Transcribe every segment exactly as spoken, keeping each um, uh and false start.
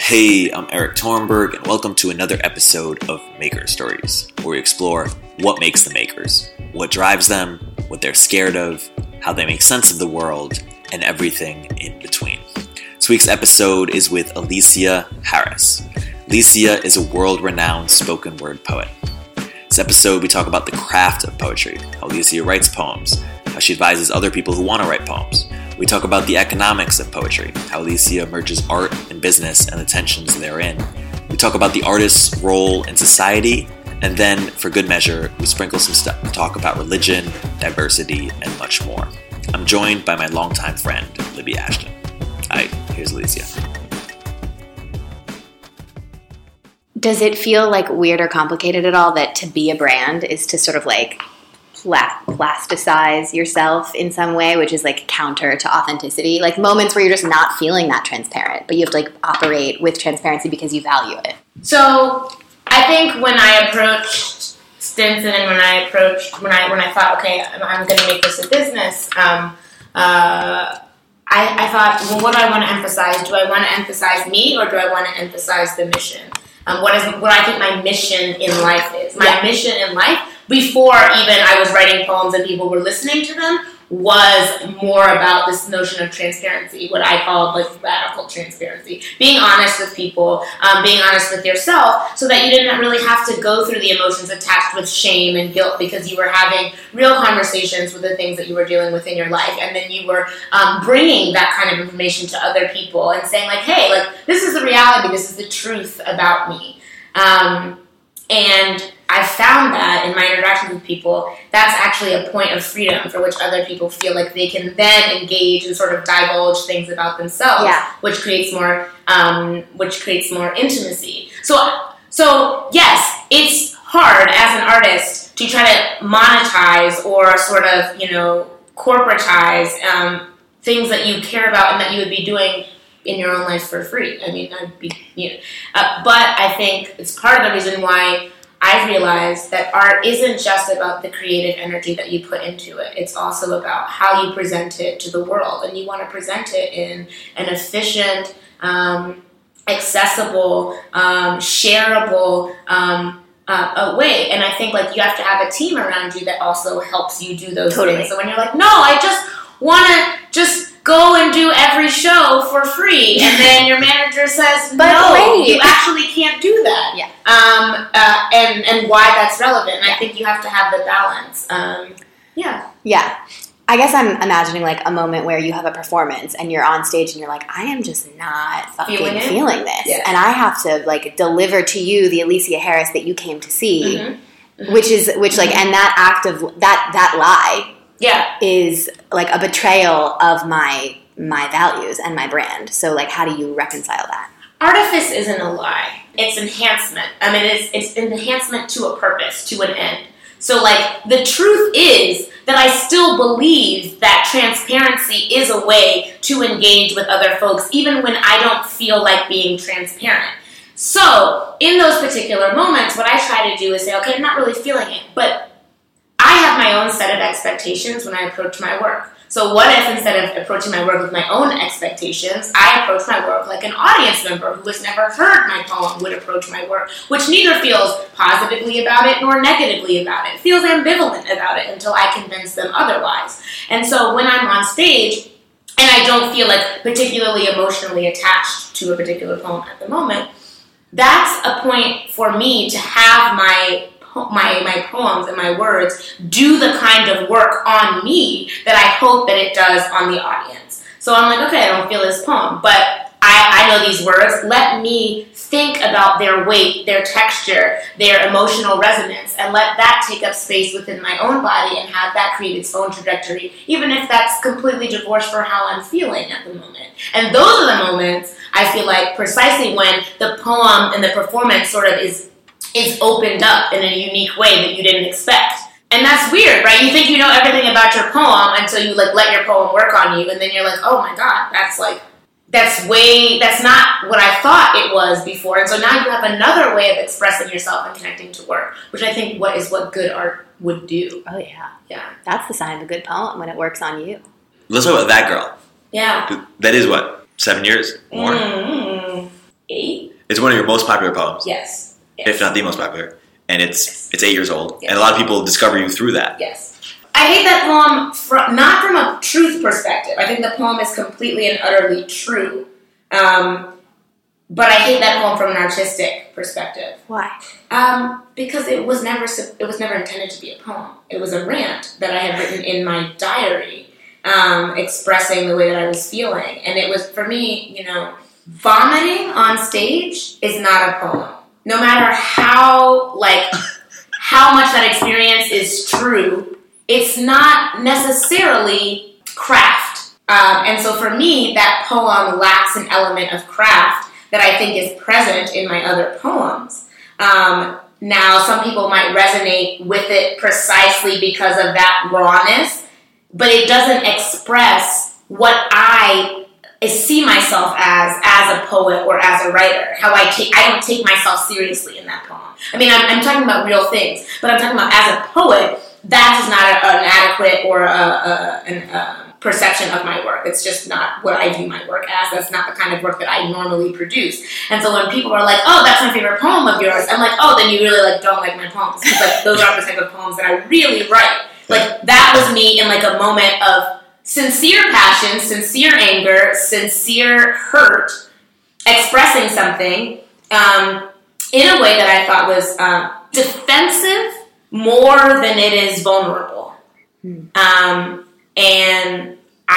Hey, I'm Eric Tornberg, and welcome to another episode of Maker Stories, where we explore what makes the makers, what drives them, what they're scared of, how they make sense of the world, and everything in between. This week's episode is with Alicia Harris. Alicia is a world-renowned spoken word poet. This episode, we talk about the craft of poetry, how Alicia writes poems, how she advises other people who want to write poems. We talk about the economics of poetry, how Alicia merges art and business and the tensions therein. We talk about the artist's role in society, and then, for good measure, we sprinkle some stuff to talk about religion, diversity, and much more. I'm joined by my longtime friend, Libby Ashton. Hi, here's Alicia. Does it feel like weird or complicated at all that to be a brand is to sort of like pla- plasticize yourself in some way, which is like counter to authenticity? Like moments where you're just not feeling that transparent, but you have to like operate with transparency because you value it. So I think when I approached Stinson and when I approached, when I when I thought, okay, I'm, I'm going to make this a business, um, uh, I, I thought, well, what do I want to emphasize? Do I want to emphasize me or do I want to emphasize the mission? Um, what is what I think my mission in life is. My yeah. mission in life, before even I was writing poems and people were listening to them, was more about this notion of transparency, what I call like radical transparency. Being honest with people, um, being honest with yourself, so that you didn't really have to go through the emotions attached with shame and guilt because you were having real conversations with the things that you were dealing with in your life, and then you were um, bringing that kind of information to other people and saying like, hey, like this is the reality, this is the truth about me. Um, and I found that in my interactions with people, that's actually a point of freedom for which other people feel like they can then engage and sort of divulge things about themselves, yeah. which creates more, um, which creates more intimacy. So, so yes, it's hard as an artist to try to monetize or sort of, you know, corporatize um, things that you care about and that you would be doing in your own life for free. I mean, I'd be, you know, uh, but I think it's part of the reason why I realized that art isn't just about the creative energy that you put into it. It's also about how you present it to the world. And you want to present it in an efficient, um, accessible, um, shareable um, uh, a way. And I think like you have to have a team around you that also helps you do those totally. things. So when you're like, no, I just want to just go and do every show for free, and then your manager says, but no, wait. you actually can't do that. Yeah. Um, uh, and, and why that's relevant. And I think you have to have the balance. Um, yeah. Yeah. I guess I'm imagining like a moment where you have a performance and you're on stage and you're like, I am just not fucking feeling, feeling this. Yeah. And I have to like deliver to you the Alicia Harris that you came to see, mm-hmm. Mm-hmm. which is, which like, and that act of, that, that lie yeah. is like a betrayal of my my values and my brand. So like, how do you reconcile that? Artifice isn't a lie. It's enhancement. I mean, it's it's enhancement to a purpose, to an end. So like, the truth is that I still believe that transparency is a way to engage with other folks, even when I don't feel like being transparent. So in those particular moments, what I try to do is say, okay, I'm not really feeling it, but I have my own set of expectations when I approach my work. So what if instead of approaching my work with my own expectations, I approach my work like an audience member who has never heard my poem would approach my work, which neither feels positively about it nor negatively about it. It feels ambivalent about it until I convince them otherwise. And so when I'm on stage and I don't feel like particularly emotionally attached to a particular poem at the moment, that's a point for me to have my My, my poems and my words do the kind of work on me that I hope that it does on the audience. So I'm like, okay, I don't feel this poem, but I, I know these words. Let me think about their weight, their texture, their emotional resonance, and let that take up space within my own body and have that create its own trajectory, even if that's completely divorced from how I'm feeling at the moment. And those are the moments, I feel like, precisely when the poem and the performance sort of is is opened up in a unique way that you didn't expect. And that's weird, right? You think you know everything about your poem until you like let your poem work on you, and then you're like, oh my god, that's like, that's way, that's not what I thought it was before. And so now you have another way of expressing yourself and connecting to work, which I think what is what good art would do. Oh yeah. Yeah. That's the sign of a good poem, when it works on you. Let's talk about That Girl. Yeah. That is what? Seven years? More? Mm-hmm. eight. It's one of your most popular poems. Yes. yes. If not the most popular. And it's yes. it's eight years old. Yes. And a lot of people discover you through that. Yes. I hate that poem from, not from a truth perspective. I think the poem is completely and utterly true. Um, but I hate that poem from an artistic perspective. Why? Um, because it was never it was never intended to be a poem. It was a rant that I had written in my diary, um, expressing the way that I was feeling. And it was, for me, you know, vomiting on stage is not a poem. No matter how, like, how much that experience is true, it's not necessarily craft. Um, and so for me, that poem lacks an element of craft that I think is present in my other poems. Um, now, some people might resonate with it precisely because of that rawness, but it doesn't express what I see myself as, as a poet or as a writer. How I take, I don't take myself seriously in that poem. I mean, I'm, I'm talking about real things, but I'm talking about as a poet, that is not a, an adequate or a, a, an, a perception of my work. It's just not what I view my work as. That's not the kind of work that I normally produce. And so when people are like, oh, that's my favorite poem of yours, I'm like, oh, then you really like don't like my poems. Because like those are the type of poems that I really write. Like that was me in like a moment of sincere passion, sincere anger, sincere hurt, expressing something um, in a way that I thought was um, defensive more than it is vulnerable. Hmm. Um, and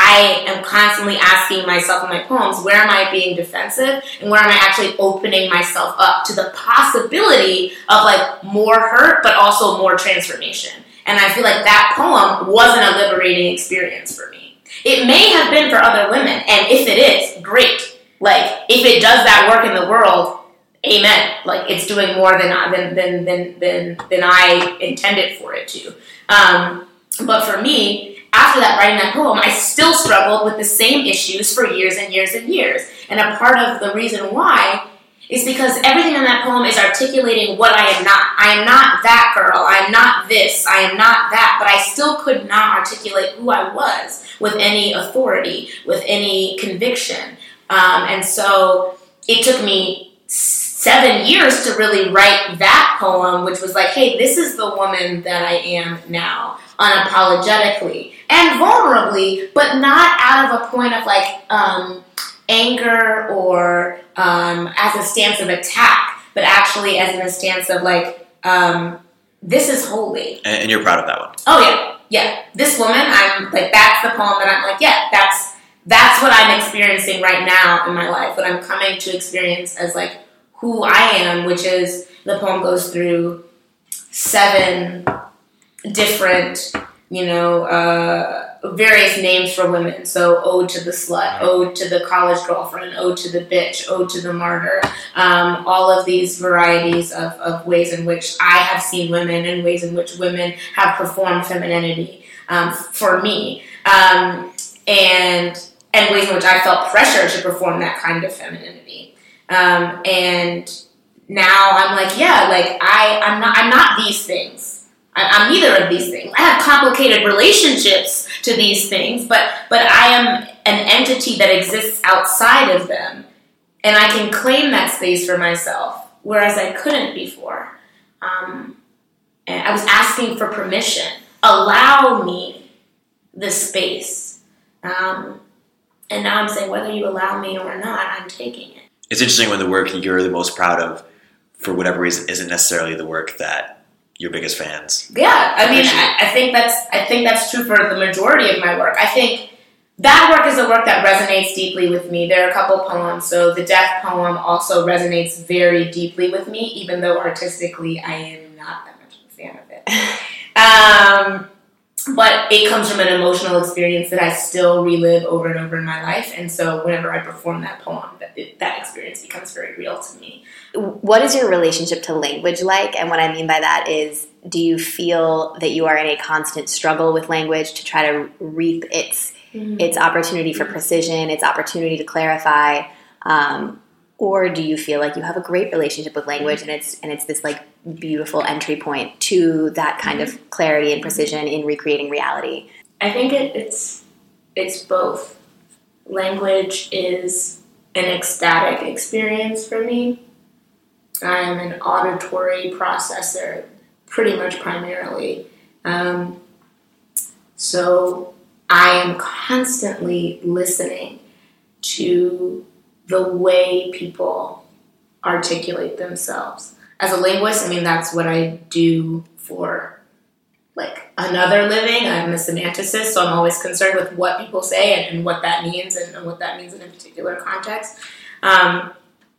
I am constantly asking myself in my poems, where am I being defensive and where am I actually opening myself up to the possibility of like more hurt but also more transformation. And I feel like that poem wasn't a liberating experience for me. It may have been for other women, and if it is, great. Like, if it does that work in the world, amen. Like, it's doing more than than than than than, than I intended for it to. Um, but for me, after that, writing that poem, I still struggled with the same issues for years and years and years. And a part of the reason why is because everything in that poem is articulating what I am not. I am not that girl. I am not this. I am not that. But I still could not articulate who I was with any authority, with any conviction. Um, and so it took me seven years to really write that poem, which was like, hey, this is the woman that I am now, unapologetically and vulnerably, but not out of a point of like um, anger or um, as a stance of attack, but actually as in a stance of like, um, this is holy. And you're proud of that one. Oh yeah, yeah. This woman, I'm like, that's the poem that I'm like, yeah, that's that's what I'm experiencing right now in my life, what I'm coming to experience as like who I am, which is, the poem goes through seven different, you know, uh, various names for women. So, ode to the slut, ode to the college girlfriend, ode to the bitch, ode to the martyr. Um, all of these varieties of, of ways in which I have seen women and ways in which women have performed femininity um, for me. Um, and, and ways in which I felt pressure to perform that kind of femininity. Um, and now I'm like, yeah, like I, I'm not, I'm not these things. I, I'm neither of these things. I have complicated relationships to these things, but, but I am an entity that exists outside of them, and I can claim that space for myself, whereas I couldn't before. Um, and I was asking for permission. Allow me the space. Um, and now I'm saying, whether you allow me or not, I'm taking it. It's interesting when the work you're the most proud of, for whatever reason, isn't necessarily the work that your biggest fans. Yeah, I mean, I, I think that's I think that's true for the majority of my work. I think that work is a work that resonates deeply with me. There are a couple poems. So the death poem also resonates very deeply with me, even though artistically I am not that much of a fan of it. Um, but it comes from an emotional experience that I still relive over and over in my life. And so whenever I perform that poem, that, it, that experience becomes very real to me. What is your relationship to language like? And what I mean by that is, do you feel that you are in a constant struggle with language to try to reap its mm-hmm. its opportunity for precision, its opportunity to clarify? Um, or do you feel like you have a great relationship with language and it's and it's this like beautiful entry point to that kind mm-hmm. of clarity and precision in recreating reality? I think it, it's it's both. Language is an ecstatic experience for me. I am an auditory processor, pretty much primarily. Um, so I am constantly listening to the way people articulate themselves. As a linguist, I mean, that's what I do for, like, another living. I'm a semanticist, so I'm always concerned with what people say and, and what that means and, and what that means in a particular context. Um,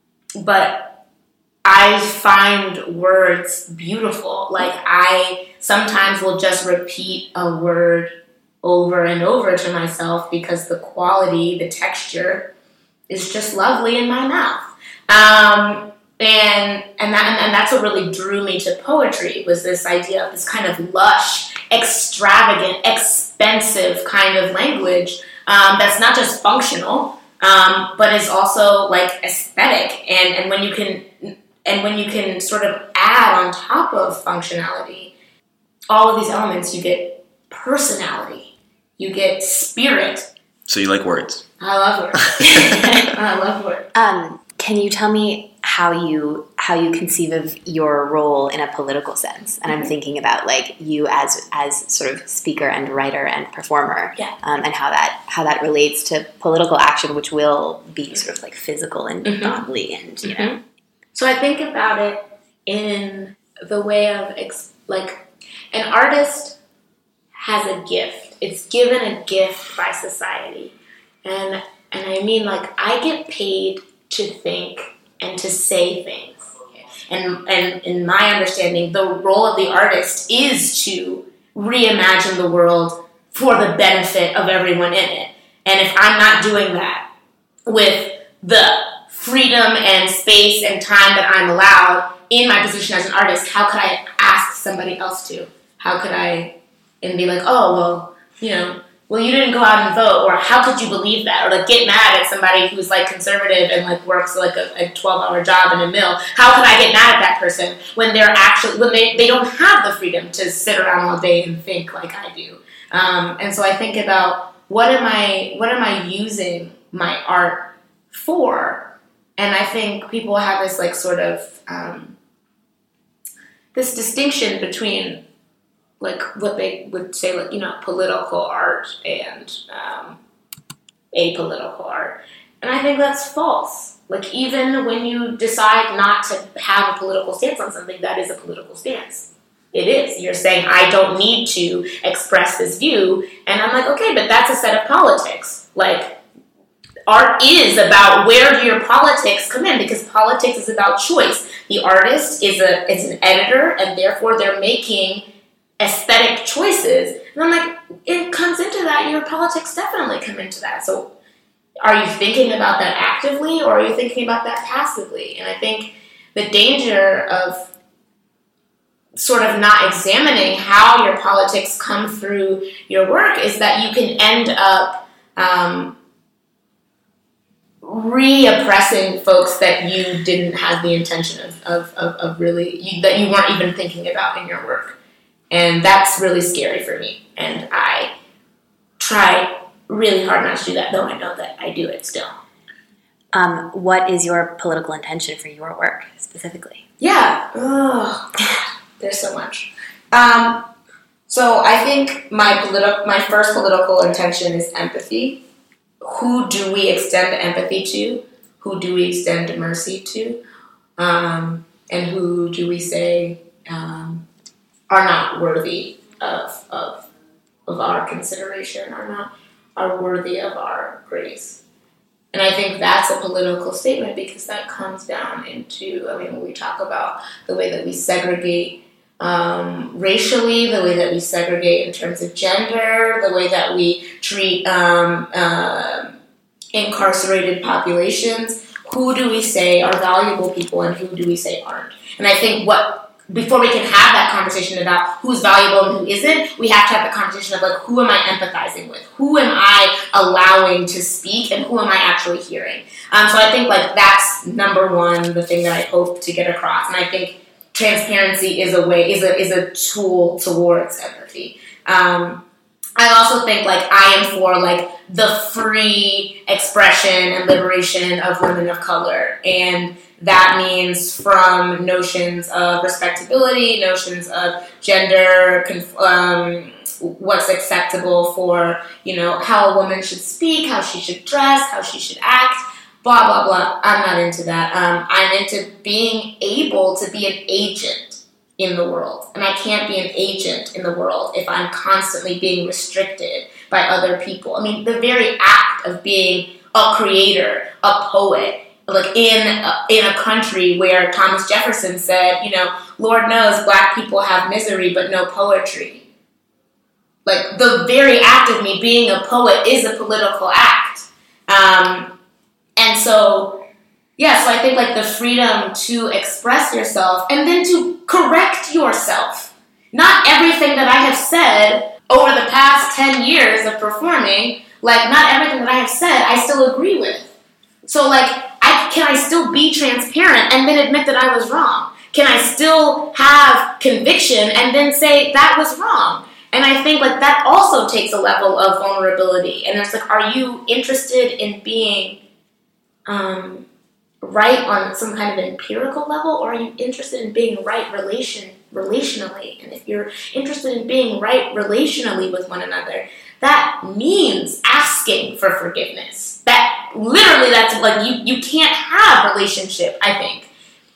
but I find words beautiful. Like, I sometimes will just repeat a word over and over to myself because the quality, the texture is just lovely in my mouth. Um, and and that and that's what really drew me to poetry, was this idea of this kind of lush, extravagant, expensive kind of language um, that's not just functional, um, but is also like aesthetic. And and when you can and when you can sort of add on top of functionality all of these elements, you get personality, you get spirit. So you like words? I love words. I love words. Um, can you tell me how you how you conceive of your role in a political sense? And I'm thinking about like you as as sort of speaker and writer and performer, yeah. um, and how that how that relates to political action, which will be sort of like physical and mm-hmm. bodily, and you mm-hmm. know. So I think about it in the way of ex- like an artist has a gift. It's given a gift by society, and and I mean like I get paid to think and to say things. And and in my understanding, the role of the artist is to reimagine the world for the benefit of everyone in it. And if I'm not doing that with the freedom and space and time that I'm allowed in my position as an artist, how could I ask somebody else to? How could I and be like, oh, well, you know, well, you didn't go out and vote, or how could you believe that? Or like get mad at somebody who's like conservative and like works like a twelve-hour job in a mill. How could I get mad at that person when they're actually when they, they don't have the freedom to sit around all day and think like I do? Um, and so I think about what am I what am I using my art for? And I think people have this like sort of um, this distinction between like what they would say, like, you know, political art and um, apolitical art. And I think that's false. Like, even when you decide not to have a political stance on something, that is a political stance. It is. You're saying, I don't need to express this view. And I'm like, okay, but that's a set of politics. Like, art is about where do your politics come in, because politics is about choice. The artist is a is an editor, and therefore they're making aesthetic choices. And I'm like, it comes into that. Your politics definitely come into that. So are you thinking about that actively, or are you thinking about that passively? And I think the danger of sort of not examining how your politics come through your work is that you can end up um, re-oppressing folks that you didn't have the intention of, of, of, of really, you, that you weren't even thinking about in your work. And that's really scary for me. And I try really hard not to do that, though I know that I do it still. Um, what is your political intention for your work, specifically? Yeah. Oh, God. There's so much. Um, so I think my politi- my first political intention is empathy. Who do we extend empathy to? Who do we extend mercy to? Um, and who do we say... Um, are not worthy of, of of our consideration, are not are worthy of our grace. And I think that's a political statement, because that comes down into, I mean, when we talk about the way that we segregate um, racially, the way that we segregate in terms of gender, the way that we treat um, uh, incarcerated populations, who do we say are valuable people and who do we say aren't? And I think what before we can have that conversation about who's valuable and who isn't, we have to have the conversation of, like, who am I empathizing with? Who am I allowing to speak, and who am I actually hearing? Um, so I think, like, that's number one, the thing that I hope to get across. And I think transparency is a way, is a is a tool towards empathy. Um, I also think, like, I am for, like, the free expression and liberation of women of color. And that means from notions of respectability, notions of gender, um, what's acceptable for, you know, how a woman should speak, how she should dress, how she should act, blah, blah, blah. I'm not into that. Um, I'm into being able to be an agent in the world. And I can't be an agent in the world if I'm constantly being restricted by other people. I mean, the very act of being a creator, a poet, like in a, in a country where Thomas Jefferson said, you know, Lord knows black people have misery but no poetry. Like, the very act of me being a poet is a political act. Um, and so... Yeah, so I think, like, the freedom to express yourself and then to correct yourself. Not everything that I have said over the past ten years of performing, like, not everything that I have said I still agree with. So, like, I can I still be transparent and then admit that I was wrong? Can I still have conviction and then say that was wrong? And I think, like, that also takes a level of vulnerability. And it's like, are you interested in being... um. right on some kind of empirical level, or are you interested in being right relation relationally? And if you're interested in being right relationally with one another, that means asking for forgiveness. That literally, that's like, you, you can't have relationship, I think,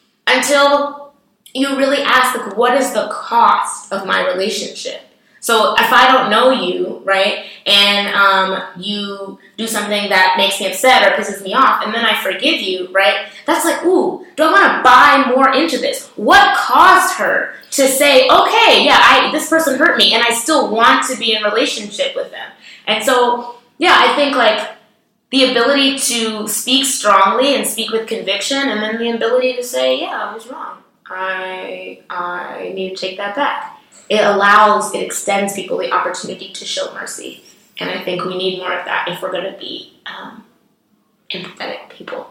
until you really ask, like, what is the cost of my relationship? So if I don't know you, right, and um, you do something that makes me upset or pisses me off, and then I forgive you, right, that's like, ooh, do I want to buy more into this? What caused her to say, okay, yeah, I, this person hurt me, and I still want to be in a relationship with them? And so, yeah, I think, like, the ability to speak strongly and speak with conviction, and then the ability to say, yeah, I was wrong. I I need to take that back. It allows, it extends people the opportunity to show mercy. And I think we need more of that if we're going to be um, empathetic people.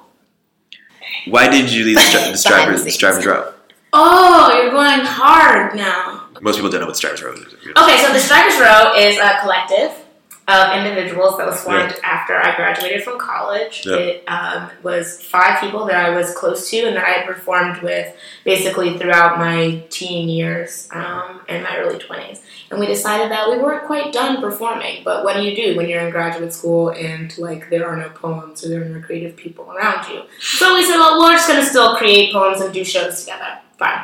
Why did you leave the, stri- the, Strivers, the Strivers Row? Oh, you're going hard now. Most people don't know what Strivers Row is. Okay, so the Strivers Row is a collective of individuals that was formed yeah. after I graduated from college. Yeah. It um, was five people that I was close to and that I had performed with basically throughout my teen years um, and my early twenties. And we decided that we weren't quite done performing, but what do you do when you're in graduate school and, like, there are no poems or there are no creative people around you? So we said, well, we're just going to still create poems and do shows together. Fine.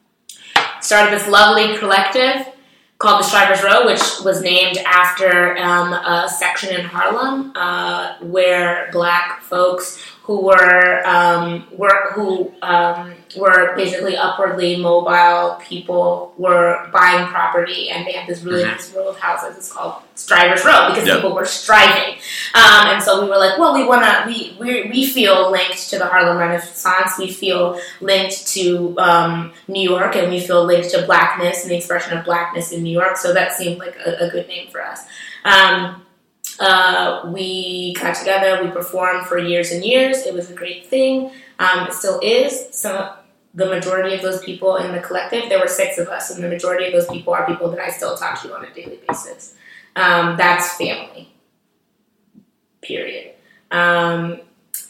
Started this lovely collective called the Strivers Row, which was named after um, a section in Harlem uh, where black folks who were um, were who um, were basically upwardly mobile people were buying property, and they had this really mm-hmm. nice row of houses. It's called Strivers Row because yep. people were striving, um, and so we were like, well, we want to we, we we feel linked to the Harlem Renaissance. We feel linked to um, New York, and we feel linked to blackness and the expression of blackness in New York. So that seemed like a, a good name for us. Um, Uh, we got together, we performed for years and years. It was a great thing. Um, it still is. Some, the majority of those people in the collective, there were six of us, and the majority of those people are people that I still talk to on a daily basis. Um, that's family. Period. Um,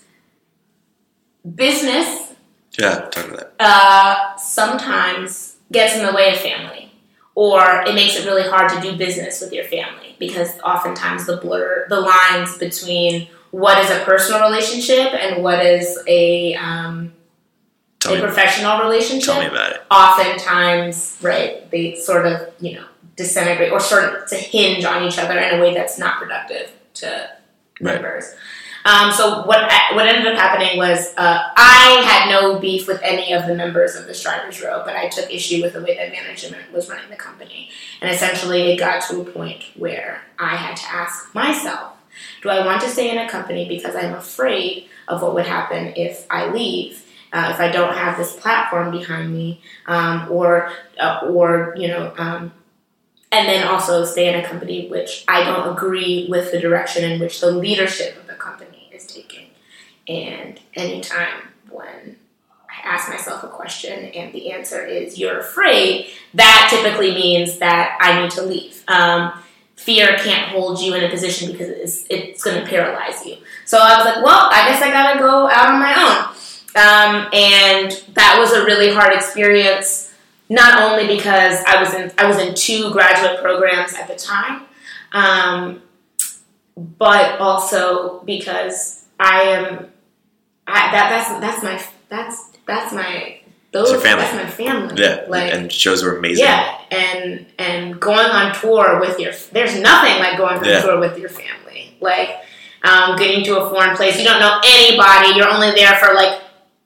business. Yeah, talk about that. Uh, sometimes gets in the way of family. Or it makes it really hard to do business with your family because oftentimes the blur, the lines between what is a personal relationship and what is a um, a me, professional relationship. Tell me about it. Oftentimes, right, they sort of, you know, disintegrate or start to hinge on each other in a way that's not productive to right. members. Um, so what what ended up happening was uh, I had no beef with any of the members of the Strivers Row, but I took issue with the way that management was running the company. And essentially it got to a point where I had to ask myself, do I want to stay in a company because I'm afraid of what would happen if I leave, uh, if I don't have this platform behind me, um, or, uh, or you know, um, and then also stay in a company which I don't agree with the direction in which the leadership of the company is taking. And anytime when I ask myself a question and the answer is you're afraid, that typically means that I need to leave. Um, fear can't hold you in a position because it's, it's going to paralyze you. So I was like, well, I guess I got to go out on my own. Um, and that was a really hard experience, not only because I was in I was in two graduate programs at the time, um, but also because I am I, that that's that's my that's that's my those That's, that's my family. Yeah, like, and shows were amazing. Yeah, and and going on tour with your there's nothing like going on yeah. tour with your family. Like um, getting to a foreign place, you don't know anybody. You're only there for like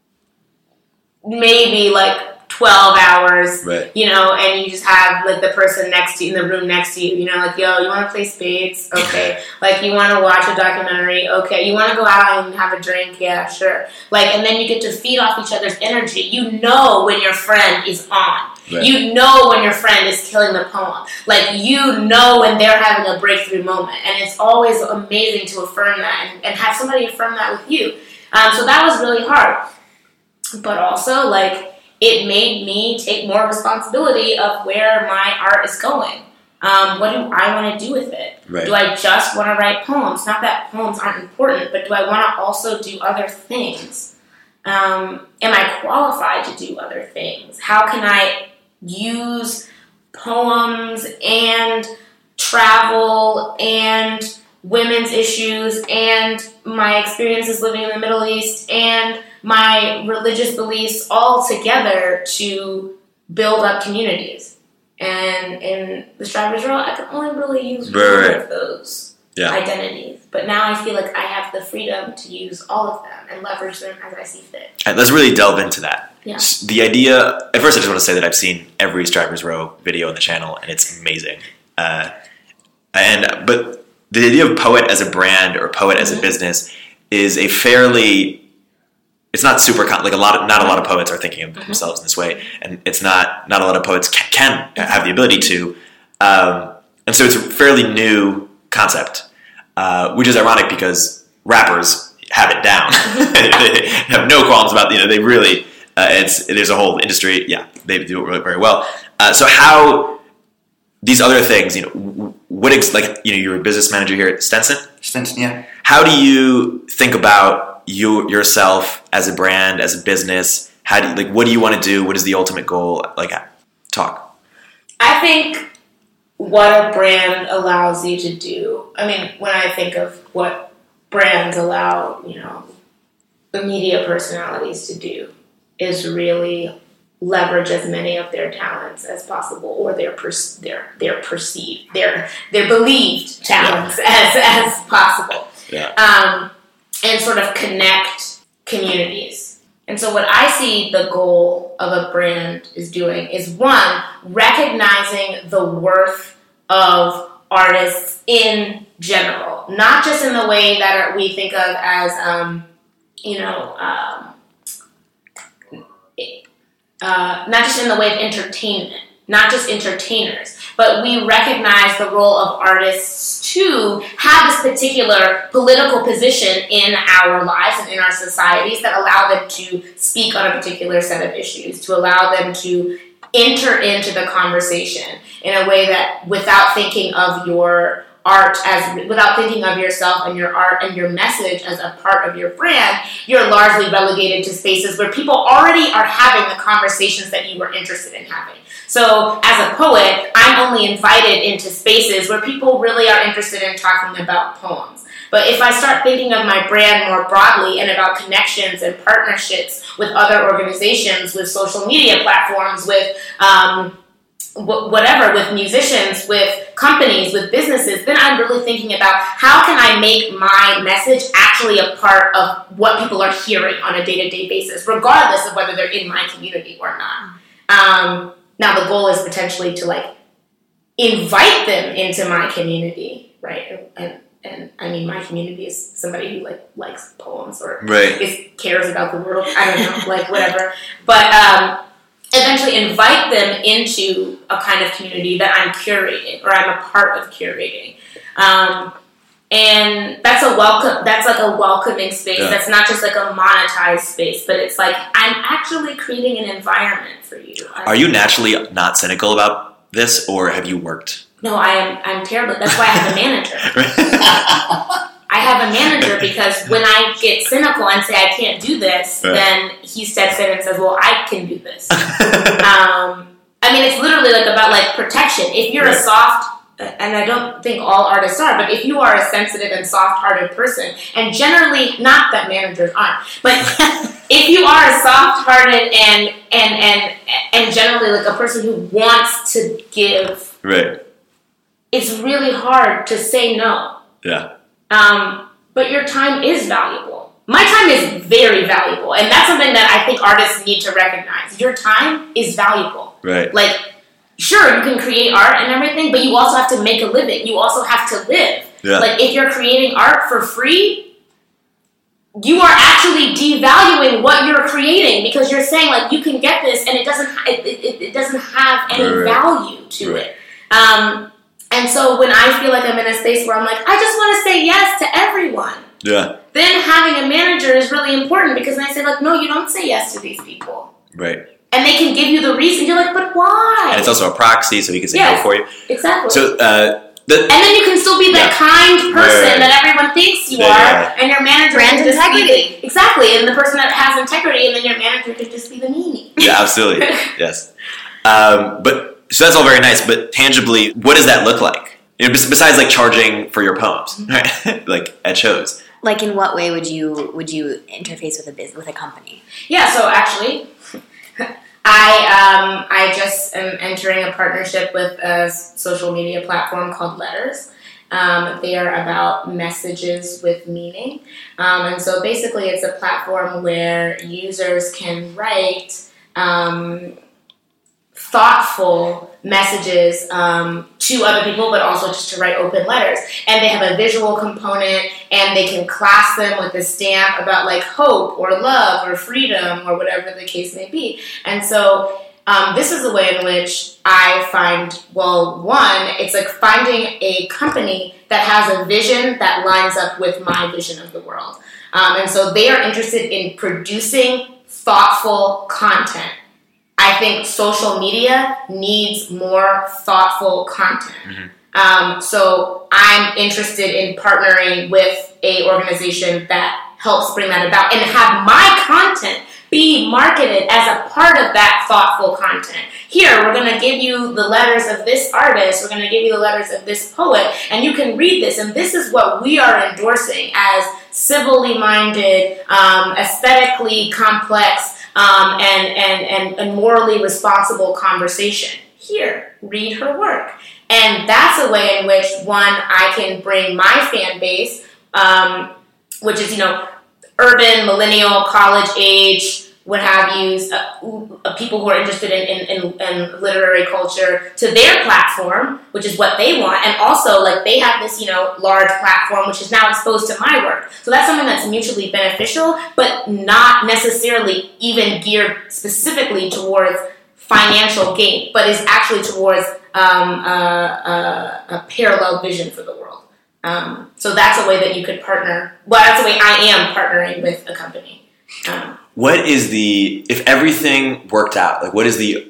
maybe like twelve hours, right. you know, and you just have like the person next to you in the room next to you, you know, like, yo, you want to play spades? Okay. Like, you want to watch a documentary? Okay. You want to go out and have a drink? Yeah, sure. Like, and then you get to feed off each other's energy. You know when your friend is on. Right. You know when your friend is killing the poem. Like, you know when they're having a breakthrough moment. And it's always amazing to affirm that and, and have somebody affirm that with you. Um, so that was really hard. But also, like, it made me take more responsibility of where my art is going. Um, what do I want to do with it? Right. Do I just want to write poems? Not that poems aren't important, but do I want to also do other things? Um, am I qualified to do other things? How can I use poems and travel and women's issues and my experiences living in the Middle East and my religious beliefs all together to build up communities? And in the Strivers Row, I can only really use one right. of those yeah. identities. But now I feel like I have the freedom to use all of them and leverage them as I see fit. All right, let's really delve into that. Yeah. The idea, at first I just want to say that I've seen every Strivers Row video on the channel, and it's amazing. Uh, and But the idea of poet as a brand or poet as mm-hmm. a business is a fairly... It's not super con- like a lot of not a lot of poets are thinking of mm-hmm. themselves in this way, and it's not not a lot of poets can, can have the ability to, um, and so it's a fairly new concept, uh, which is ironic because rappers have it down, they have no qualms about you know they really uh, it's there's a whole industry yeah they do it really very well. Uh, so how these other things you know what ex- like you know you're a business manager here at Stenson Stenson yeah how do you think about you yourself as a brand, as a business? How do you, like what do you want to do? What is the ultimate goal? Like talk. I think what a brand allows you to do. I mean, when I think of what brands allow, you know, the media personalities to do is really leverage as many of their talents as possible, or their per- their their perceived, their their believed talents yeah. as as possible. Yeah. Um and sort of connect communities. And so what I see the goal of a brand is doing is, one, recognizing the worth of artists in general. Not just in the way that we think of as, um, you know, um, uh, not just in the way of entertainment, not just entertainers, but we recognize the role of artists to have this particular political position in our lives and in our societies that allow them to speak on a particular set of issues, to allow them to enter into the conversation in a way that without thinking of your art as, without thinking of yourself and your art and your message as a part of your brand, you're largely relegated to spaces where people already are having the conversations that you were interested in having. So as a poet, I'm only invited into spaces where people really are interested in talking about poems. But if I start thinking of my brand more broadly and about connections and partnerships with other organizations, with social media platforms, with um, w- whatever, with musicians, with companies, with businesses, then I'm really thinking about how can I make my message actually a part of what people are hearing on a day-to-day basis, regardless of whether they're in my community or not. Um, Now, the goal is potentially to, like, invite them into my community, right? And, and I mean, my community is somebody who, like, likes poems or right. is, cares about the world. I don't know, like, whatever. But um, eventually invite them into a kind of community that I'm curating or I'm a part of curating. Um, and that's a welcome, that's like a welcoming space. Yeah. That's not just like a monetized space, but it's like, I'm actually creating an environment for you. Are you naturally not cynical about this, or have you worked No, I am. I'm terrible. That's why I have a manager. I have a manager because when I get cynical and say I can't do this, right. then he steps in and says, "Well, I can do this." um, I mean, it's literally like about like protection. If you're right. a soft, and I don't think all artists are, but if you are a sensitive and soft-hearted person, and generally, not that managers aren't, but if you are a soft-hearted and and and and generally like a person who wants to give, right. it's really hard to say no. Yeah. Um, but your time is valuable. My time is very valuable, and that's something that I think artists need to recognize. Your time is valuable. Right. Like, sure, you can create art and everything, but you also have to make a living. You also have to live. Yeah. Like, if you're creating art for free, you are actually devaluing what you're creating because you're saying, like, you can get this, and it doesn't it, it, it doesn't have any right. value to right. it. Um, and so when I feel like I'm in a space where I'm like, I just want to say yes to everyone. Yeah. Then having a manager is really important because then I say, like, no, you don't say yes to these people. Right. And they can give you the reason. You're like, but why? And it's also a proxy, so he can say yes, no for you. Exactly. So, uh, the, and then you can still be that yeah. kind person right, right. that everyone thinks you yeah, are, yeah. and your manager Brand can just integrity. be, exactly, and the person that has integrity, and then your manager could just be the meanie. Yeah, absolutely. Yes. Um, but so that's all very nice, but tangibly, what does that look like? You know, besides like charging for your poems, right? Like at shows. Like, in what way would you would you interface with a biz, with a company? Yeah. So actually, I um, I just am entering a partnership with a social media platform called Letters. Um, they are about messages with meaning, um, and so basically, it's a platform where users can write Um, thoughtful messages um, to other people, but also just to write open letters. And they have a visual component, and they can class them with a stamp about like hope or love or freedom or whatever the case may be. And so um, this is a way in which I find, well, one, it's like finding a company that has a vision that lines up with my vision of the world. Um, and so they are interested in producing thoughtful content. I think social media needs more thoughtful content. Mm-hmm. Um, so I'm interested in partnering with a organization that helps bring that about and have my content be marketed as a part of that thoughtful content. Here, we're going to give you the letters of this artist, we're going to give you the letters of this poet, and you can read this, and this is what we are endorsing as civilly minded, um, aesthetically complex, Um, and, and, and, and morally responsible conversation. Here, read her work. And that's a way in which, one, I can bring my fan base, um, which is, you know, urban, millennial, college age, what have you, uh, uh, people who are interested in, in, in, in literary culture, to their platform, which is what they want. And also, like, they have this, you know, large platform, which is now exposed to my work. So that's something that's mutually beneficial, but not necessarily even geared specifically towards financial gain, but is actually towards um, a, a, a parallel vision for the world. Um, so that's a way that you could partner. Well, that's the way I am partnering with a company. Um, What is the, if everything worked out, like what is the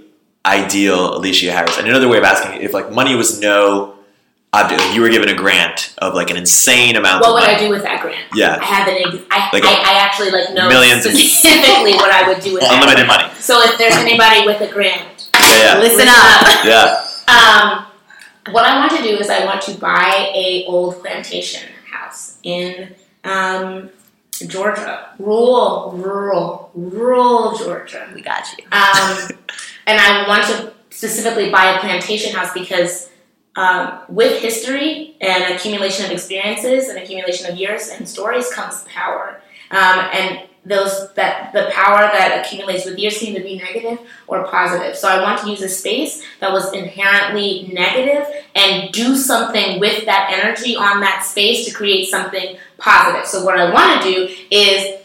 ideal Alicia Harris? And another way of asking, if like money was no object, like you were given a grant of like an insane amount what of money. What would I do with that grant? Yeah. I have an, I, like I, I actually like know millions specifically what I would do with unlimited that. money. So if there's anybody with a grant, yeah, yeah. listen up. Yeah. Um, what I want to do is I want to buy a old plantation house in um, Georgia, rural, rural, rural Georgia. We got you. Um, and I want to specifically buy a plantation house because um, with history and accumulation of experiences and accumulation of years and stories comes power. Um, and those that the power that accumulates with years can either be negative or positive. So I want to use a space that was inherently negative and do something with that energy on that space to create something positive. So what I want to do is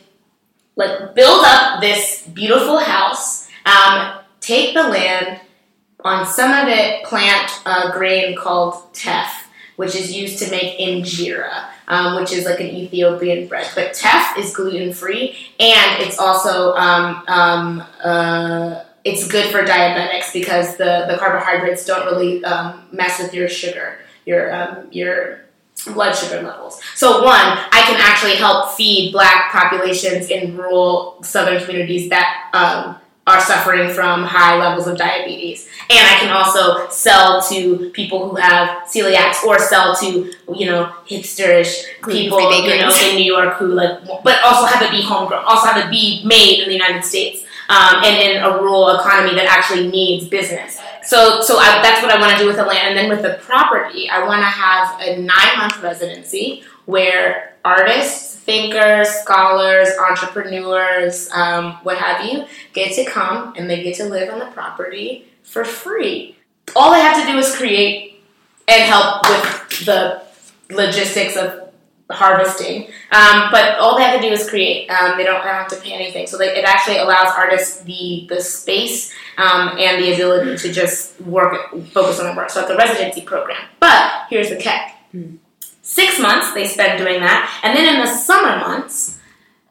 like build up this beautiful house, um, take the land, on some of it plant a grain called teff, which is used to make injera, um, which is like an Ethiopian bread. But teff is gluten-free, and it's also um, um, uh, it's good for diabetics because the, the carbohydrates don't really um, mess with your sugar, your um, your blood sugar levels. So one, I can actually help feed Black populations in rural southern communities that um, are suffering from high levels of diabetes. And I can also sell to people who have celiacs or sell to, you know, hipsterish people, you know, in New York who like, but also have it be homegrown, also have it be made in the United States, um, and in a rural economy that actually needs business. So, so I, that's what I want to do with the land. And then with the property, I want to have a nine-month residency where artists, thinkers, scholars, entrepreneurs, um, what have you, get to come and they get to live on the property for free. All they have to do is create and help with the logistics of harvesting. Um, but all they have to do is create. Um, they don't have to pay anything. So they, it actually allows artists the, the space um, and the ability to just work, focus on their work. So it's a residency program. But here's the catch. Mm. Six months they spend doing that. And then in the summer months,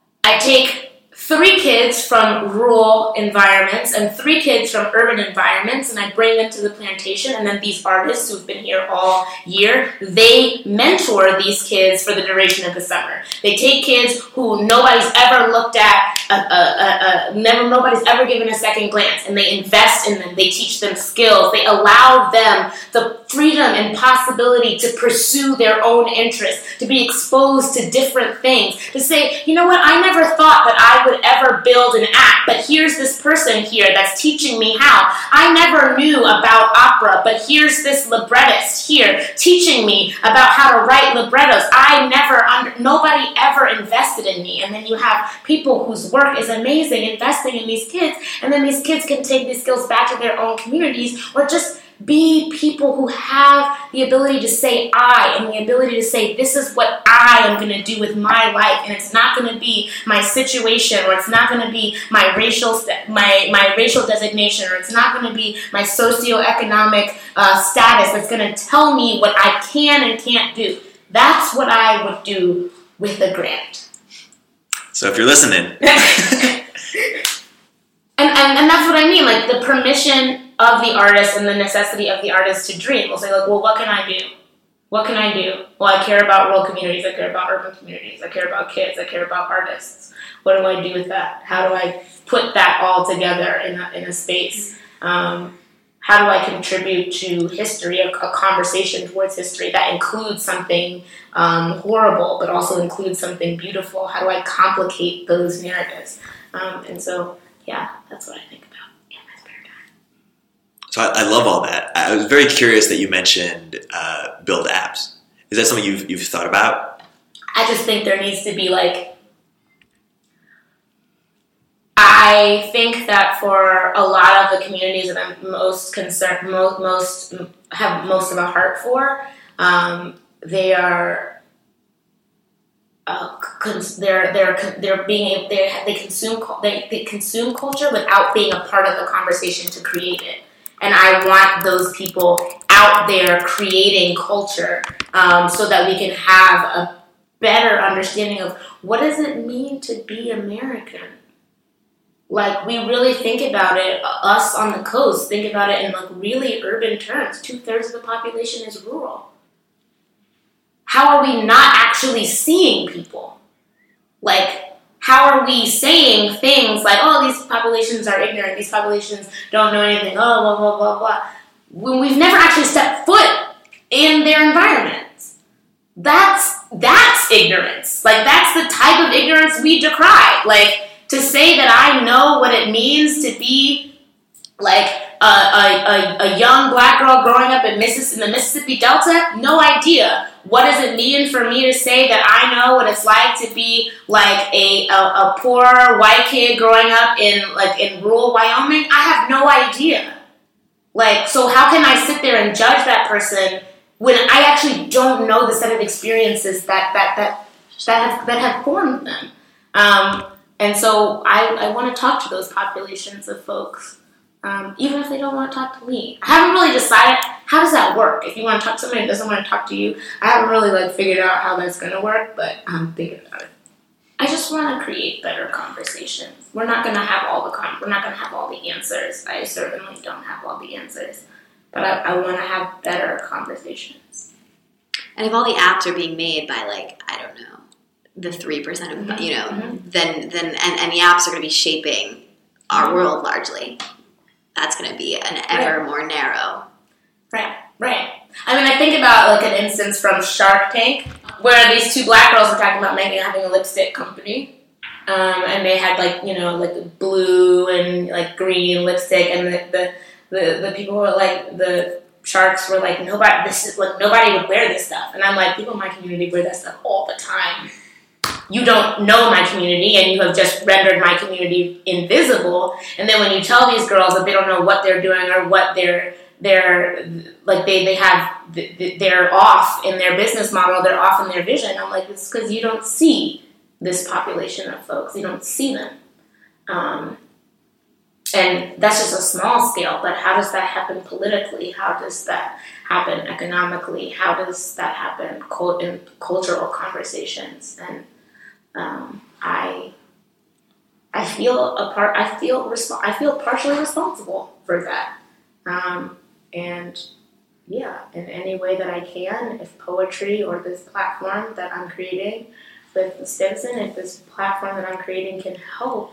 I take three kids from rural environments and three kids from urban environments, and I bring them to the plantation, and then these artists who've been here all year, they mentor these kids for the duration of the summer. They take kids who nobody's ever looked at, uh, uh, uh, uh, never nobody's ever given a second glance, and they invest in them. They teach them skills. They allow them the freedom and possibility to pursue their own interests, to be exposed to different things, to say, you know what, I never thought that I would ever build an act, but here's this person here that's teaching me how. I never knew about opera, but here's this librettist here teaching me about how to write librettos. I never, under, nobody ever invested in me. And then you have people whose work is amazing investing in these kids, and then these kids can take these skills back to their own communities or just be people who have the ability to say I and the ability to say this is what I am going to do with my life, and it's not going to be my situation, or it's not going to be my racial st- my my racial designation, or it's not going to be my socioeconomic uh, status that's going to tell me what I can and can't do. That's what I would do with a grant. So if you're listening, and, and and that's what I mean, like the permission of the artist and the necessity of the artist to dream. We'll say, like, well, what can I do? What can I do? Well, I care about rural communities. I care about urban communities. I care about kids. I care about artists. What do I do with that? How do I put that all together in a, in a space? Um, how do I contribute to history, a, a conversation towards history that includes something um, horrible, but also includes something beautiful? How do I complicate those narratives? Um, and so, yeah, that's what I think about. So I, I love all that. I was very curious that you mentioned uh, build apps. Is that something you've you've thought about? I just think there needs to be like. I think that for a lot of the communities that I'm most concerned, most, most have most of a heart for, um, they are. Uh, cons- they're they're they're being they they consume they, they consume culture without being a part of the conversation to create it. And I want those people out there creating culture um, so that we can have a better understanding of what does it mean to be American. Like, we really think about it, us on the coast, think about it in like really urban terms. Two-thirds of the population is rural. How are we not actually seeing people? Like, how are we saying things like, oh, these populations are ignorant, these populations don't know anything, oh, blah, blah, blah, blah, when we've never actually stepped foot in their environments? That's, that's ignorance. Like, that's the type of ignorance we decry. Like, to say that I know what it means to be, like, a, a, a, a young black girl growing up in, Missis- in the Mississippi Delta, no idea. What does it mean for me to say that I know what it's like to be like a, a, a poor white kid growing up in like in rural Wyoming? I have no idea. Like, so how can I sit there and judge that person when I actually don't know the set of experiences that that that that have, that have formed them? Um, and so I, I want to talk to those populations of folks. Um, even if they don't want to talk to me. I haven't really decided how does that work. If you want to talk to somebody who doesn't want to talk to you, I haven't really like figured out how that's going to work, but I'm thinking about it. I just just want to create better conversations. We're not going to have all the con- we're not going to have all the answers. I certainly don't have all the answers, but I, I want to have better conversations. And if all the apps are being made by, like, I don't know, the three percent of, mm-hmm. you know, mm-hmm. then, then and, and the apps are going to be shaping our world largely, that's going to be an ever right. more narrow. Right, right. I mean, I think about, like, an instance from Shark Tank where these two black girls were talking about making having a lipstick company. Um, and they had, like, you know, like, blue and, like, green lipstick. And the, the, the, the people were, like, the sharks were like, nobody, this is, like, nobody would wear this stuff. And I'm like, people in my community wear that stuff all the time. You don't know my community, and you have just rendered my community invisible. And then when you tell these girls that they don't know what they're doing or what they're, they're like, they, they have, they're off in their business model, they're off in their vision. I'm like, it's because you don't see this population of folks. You don't see them. Um, and that's just a small scale, but how does that happen politically? How does that happen economically? How does that happen in cultural conversations? And um, I, I feel a part. I feel resp- I feel partially responsible for that. Um, and yeah, in any way that I can, if poetry or this platform that I'm creating with Stinson, if this platform that I'm creating can help,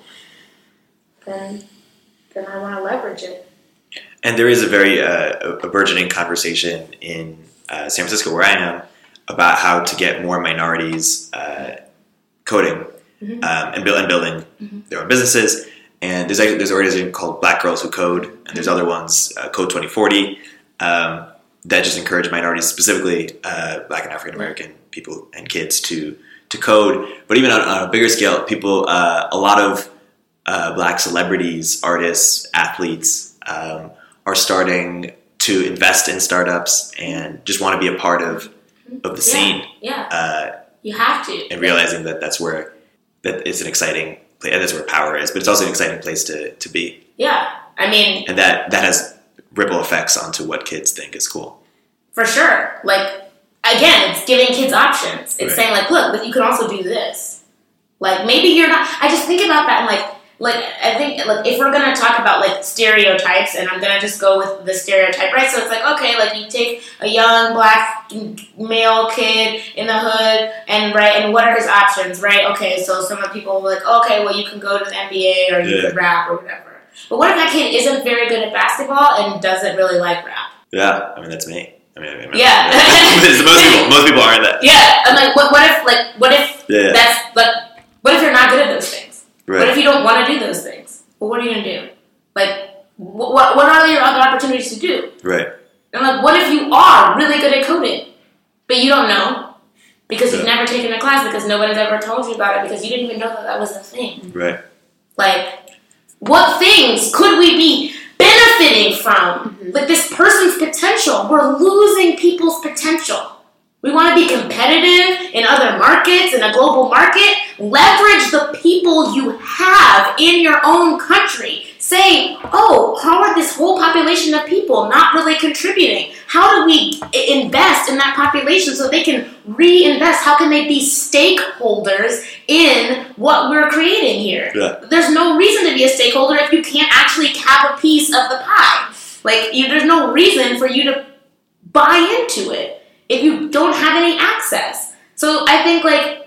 then then I want to leverage it. And there is a very uh, a burgeoning conversation in uh, San Francisco, where I am, about how to get more minorities uh, coding mm-hmm. um, and, build, and building mm-hmm. their own businesses. And there's a, there's an organization called Black Girls Who Code, and there's other ones, uh, Code twenty forty, um, that just encourage minorities, specifically uh, Black and African American people and kids, to to code. But even on, on a bigger scale, people, uh, a lot of uh, Black celebrities, artists, athletes um, are starting to invest in startups and just want to be a part of of the yeah, scene. Yeah, uh, you have to, and realizing that that's where that it's an exciting. And that's where power is, but it's also an exciting place to, to be. Yeah, I mean... And that, that has ripple effects onto what kids think is cool. For sure. Like, again, it's giving kids options. It's right. saying, like, look, but you can also do this. Like, maybe you're not... I just think about that and, like, like I think, like, if we're going to talk about, like, stereotypes, and I'm going to just go with the stereotype, right? So it's like, okay, like, you take a young black male kid in the hood, and, right, and what are his options, right? Okay, so some of the people were like, okay, well, you can go to the N B A, or you yeah. can rap, or whatever. But what if that kid isn't very good at basketball and doesn't really like rap? Yeah, I mean, that's me. I mean, I mean yeah. most people, most people aren't that. Yeah, I'm like, what, what if, like, what if yeah. that's, like, what if you're not good at those things? Right. What if you don't want to do those things? Well, what are you going to do? Like, what what are your other opportunities to do? Right. And, like, what if you are really good at coding, but you don't know because yeah. you've never taken a class, because nobody's ever told you about it, because you didn't even know that that was a thing? Right. Like, what things could we be benefiting from mm-hmm. with this person's potential? We're losing people's potential. We want to be competitive in other markets, in a global market. Leverage the people you have in your own country. Say, oh, how are this whole population of people not really contributing? How do we invest in that population so they can reinvest? How can they be stakeholders in what we're creating here? Yeah. There's no reason to be a stakeholder if you can't actually have a piece of the pie. Like, you, there's no reason for you to buy into it if you don't have any access. So I think, like,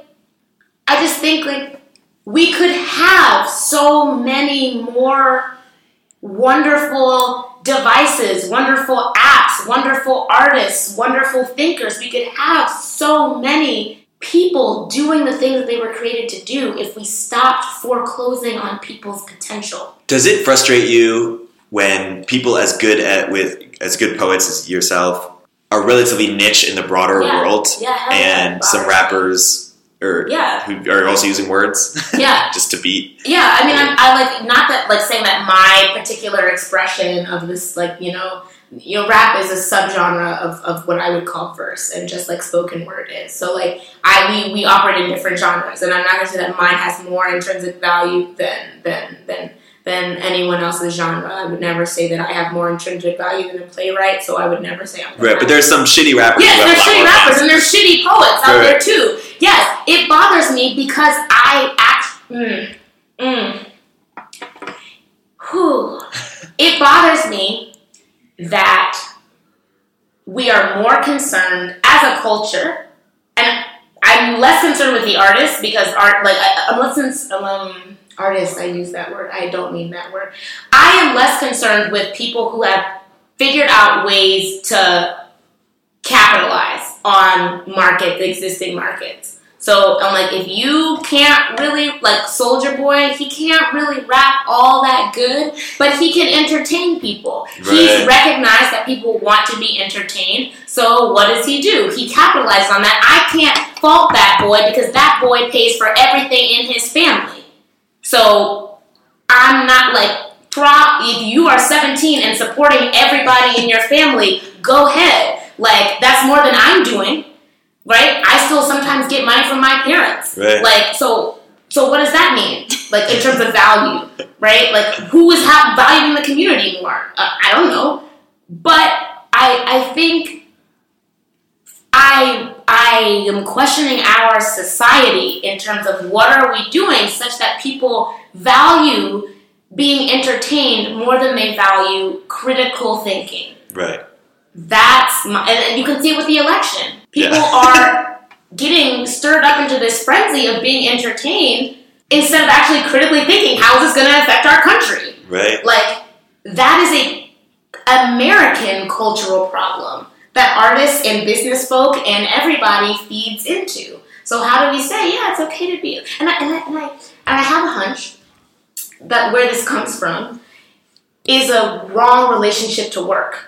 I just think, like, we could have so many more wonderful devices, wonderful apps, wonderful artists, wonderful thinkers. We could have so many people doing the things that they were created to do if we stopped foreclosing on people's potential. Does it frustrate you when people as good at with as good poets as yourself are relatively niche in the broader yeah. world, yeah, and yeah, some rappers are, yeah. who are also using words yeah. just to beat? Yeah, I mean, I, I like, not that, like, saying that my particular expression of this, like, you know, you know, rap is a subgenre of, of what I would call verse, and just like spoken word is. So, like, I we, we operate in different genres, and I'm not going to say that mine has more intrinsic value than than than than anyone else's genre. I would never say that I have more intrinsic value than a playwright, so I would never say I'm right. But there's some shitty rappers. Yes, there's shitty rappers, fans. And there's shitty poets out right. there too. Yes, it bothers me because I actually Mm. Mm. Whew. It bothers me that we are more concerned as a culture, and I'm less concerned with the artists because art, like, I, I'm less um, artists, I use that word, I don't mean that word. I am less concerned with people who have figured out ways to capitalize on market, the existing markets. So I'm like, if you can't really, like Soulja Boy, he can't really rap all that good, but he can entertain people. Right. He's recognized that people want to be entertained. So what does he do? He capitalizes on that. I can't fault that boy because that boy pays for everything in his family. So I'm not like, if you are seventeen and supporting everybody in your family, go ahead. Like, that's more than I'm doing. Right? I still sometimes get money from my parents. Right. Like, so so what does that mean? Like, in terms of value, right? Like, who is ha- valuing the community more? Uh, I don't know. But I I think I I am questioning our society in terms of what are we doing such that people value being entertained more than they value critical thinking. Right. That's my, and you can see it with the election. People yeah. are getting stirred up into this frenzy of being entertained instead of actually critically thinking, how is this going to affect our country? Right. Like, that is a American cultural problem that artists and business folk and everybody feeds into. So how do we say, yeah, it's okay to be... And I, and I, and I, and I have a hunch that where this comes from is a wrong relationship to work.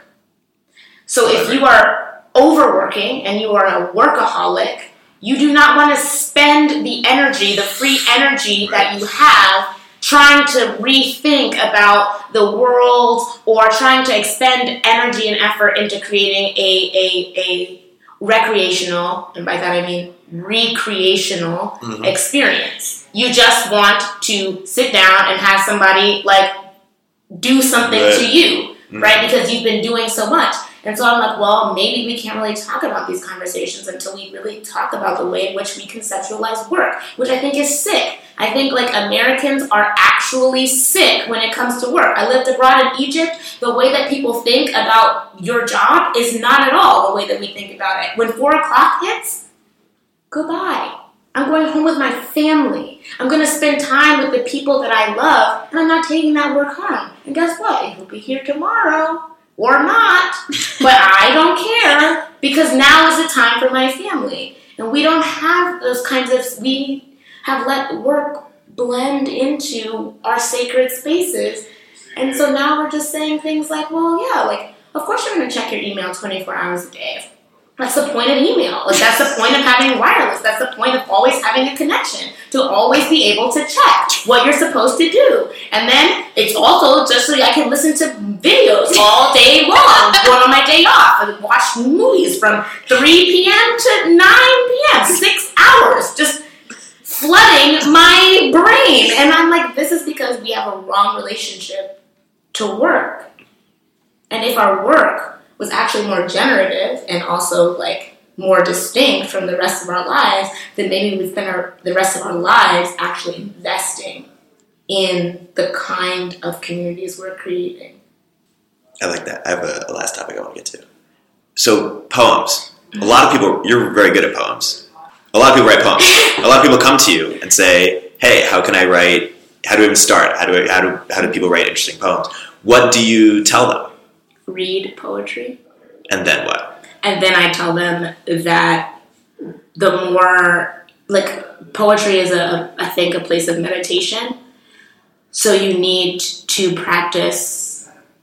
So if you are overworking and you are a workaholic, you do not want to spend the energy, the free energy that you have trying to rethink about the world or trying to expend energy and effort into creating a, a, a recreational, and by that I mean recreational mm-hmm. experience. You just want to sit down and have somebody like do something right. to you, mm-hmm. right? Because you've been doing so much. And so I'm like, well, maybe we can't really talk about these conversations until we really talk about the way in which we conceptualize work, which I think is sick. I think, like, Americans are actually sick when it comes to work. I lived abroad in Egypt. The way that people think about your job is not at all the way that we think about it. When four o'clock hits, goodbye. I'm going home with my family. I'm going to spend time with the people that I love, and I'm not taking that work home. And guess what? It will be here tomorrow. Or not, but I don't care because now is the time for my family. And we don't have those kinds of, we have let work blend into our sacred spaces. And so now we're just saying things like, well, yeah, like, of course you're going to check your email twenty-four hours a day. That's the point of email. Like, that's the point of having wireless. That's the point of always having a connection, to always be able to check what you're supposed to do. And then it's also just so I can listen to videos all day long, going on my day off, and watch movies from three p.m. to nine p.m., six hours, just flooding my brain. And I'm like, this is because we have a wrong relationship to work. And if our work was actually more generative and also, like, more distinct from the rest of our lives, then maybe we spend our, the rest of our lives actually investing in the kind of communities we're creating. I like that. I have a, a last topic I want to get to. So, poems. A lot of people, you're very good at poems. A lot of people write poems. A lot of people come to you and say, hey, how can I write, how do I even start? How do I, how do, how do people write interesting poems? What do you tell them? Read poetry. And then what? And then I tell them that the more, like, poetry is, a, I think, a place of meditation. So you need to practice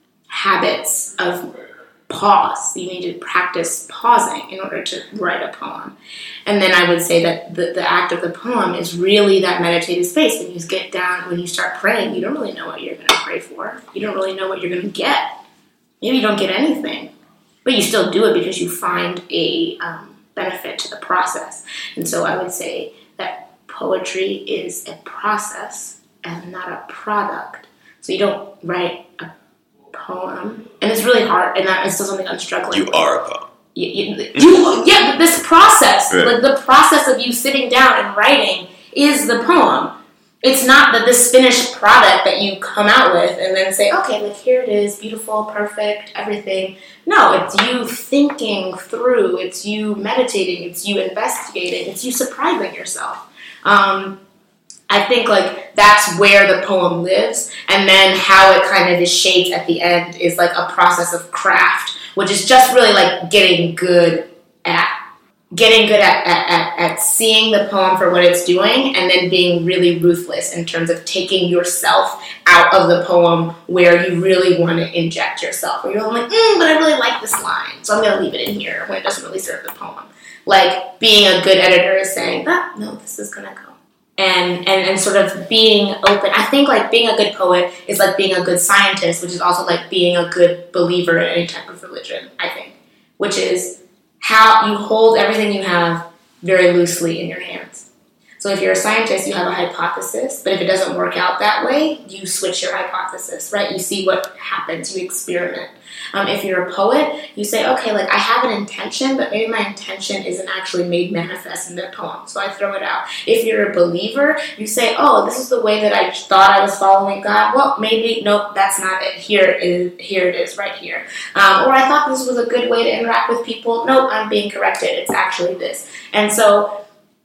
habits of pause. You need to practice pausing in order to write a poem. And then I would say that the, the act of the poem is really that meditative space. When you get down, when you start praying, you don't really know what you're going to pray for. You don't really know what you're going to get. Maybe you don't get anything, but you still do it because you find a um, benefit to the process. And so I would say that poetry is a process and not a product. So you don't write a poem, and it's really hard, and that is still something I'm struggling you with. You are a poem. You, you, you, yeah, but this process, right. like the process of you sitting down and writing is the poem. it's not that this finished product that you come out with and then say, okay, like here it is, beautiful, perfect, everything. No, it's you thinking through, it's you meditating, it's you investigating, it's you surprising yourself. Um, I think like that's where the poem lives, and then how it kind of is shaped at the end is like a process of craft, which is just really like getting good at getting good at, at, at, at seeing the poem for what it's doing, and then being really ruthless in terms of taking yourself out of the poem where you really want to inject yourself. Where you're like, mm, but I really like this line, so I'm going to leave it in here when it doesn't really serve the poem. Like, being a good editor is saying, ah, no, this is going to go. And, and and sort of being open. I think, like, being a good poet is like being a good scientist, which is also like being a good believer in any type of religion, I think. Which is how you hold everything you have very loosely in your hands. So if you're a scientist, you have a hypothesis, but if it doesn't work out that way, you switch your hypothesis, right? You see what happens, you experiment. Um, if you're a poet, you say, okay, like I have an intention, but maybe my intention isn't actually made manifest in the poem, so I throw it out. If you're a believer, you say, oh, this is the way that I thought I was following God. Well, maybe, nope, that's not it. Here is, here it is, right here. Um, or I thought this was a good way to interact with people. Nope, I'm being corrected. It's actually this. And so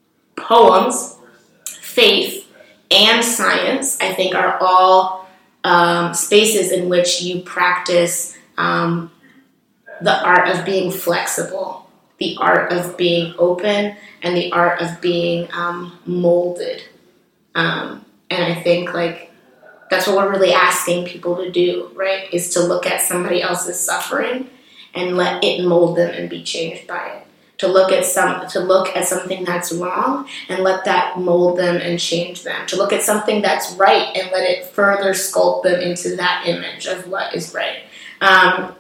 poems, faith, and science, I think, are all um, spaces in which you practice Um, the art of being flexible, the art of being open, and the art of being um, molded. Um, and I think like that's what we're really asking people to do, right? Is to look at somebody else's suffering and let it mold them and be changed by it. To look at some, to look at something that's wrong and let that mold them and change them. To look at something that's right and let it further sculpt them into that image of what is right. Um,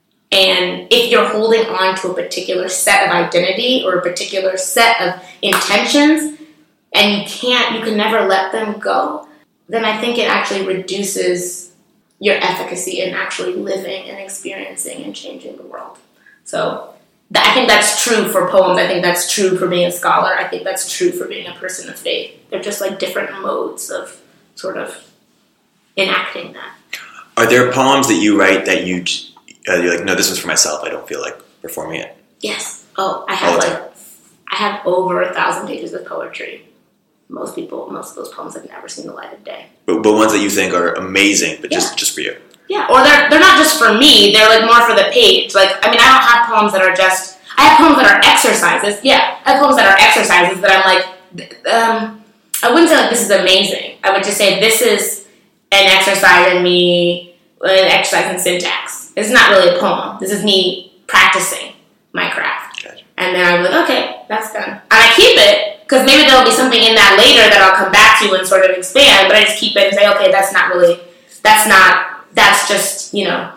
and if you're holding on to a particular set of identity or a particular set of intentions and you can't, you can never let them go, then I think it actually reduces your efficacy in actually living and experiencing and changing the world. So th- I think that's true for poems. I think that's true for being a scholar. I think that's true for being a person of faith. They're just like different modes of sort of enacting that. Are there poems that you write that you, uh, you're like, no, this was for myself, I don't feel like performing it? Yes. Oh, I have like, I have over a thousand pages of poetry. Most people, most of those poems have never seen the light of day. But, but ones that you think are amazing, but just, yeah. just for you. Yeah, or they're they're not just for me, they're like more for the page. Like, I mean, I don't have poems that are just, I have poems that are exercises. Yeah, I have poems that are exercises that I'm like, um, I wouldn't say like this is amazing. I would just say this is an exercise in me, an exercise in syntax. It's not really a poem. This is me practicing my craft. Gotcha. And then I'm like, okay, that's done. And I keep it, because maybe there'll be something in that later that I'll come back to and sort of expand, but I just keep it and say, okay, that's not really, that's not, that's just, you know,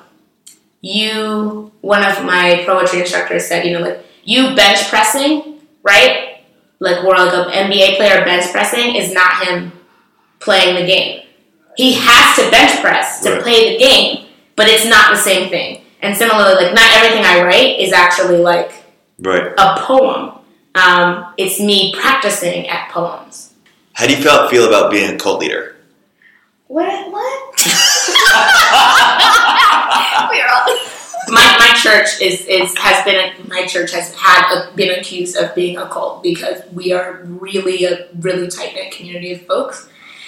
you, one of my poetry instructors said, you know, like, you bench pressing, right? Like, where like an N B A player bench pressing is not him playing the game. He has to bench press to right. play the game, but it's not the same thing. And similarly, like, not everything I write is actually, like, right. a poem. Um, it's me practicing at poems. How do you feel, feel about being a cult leader? What? What? We're all... my my church is, is has been a, my church has had a, been accused of being a cult because we are really a really tight knit community of folks.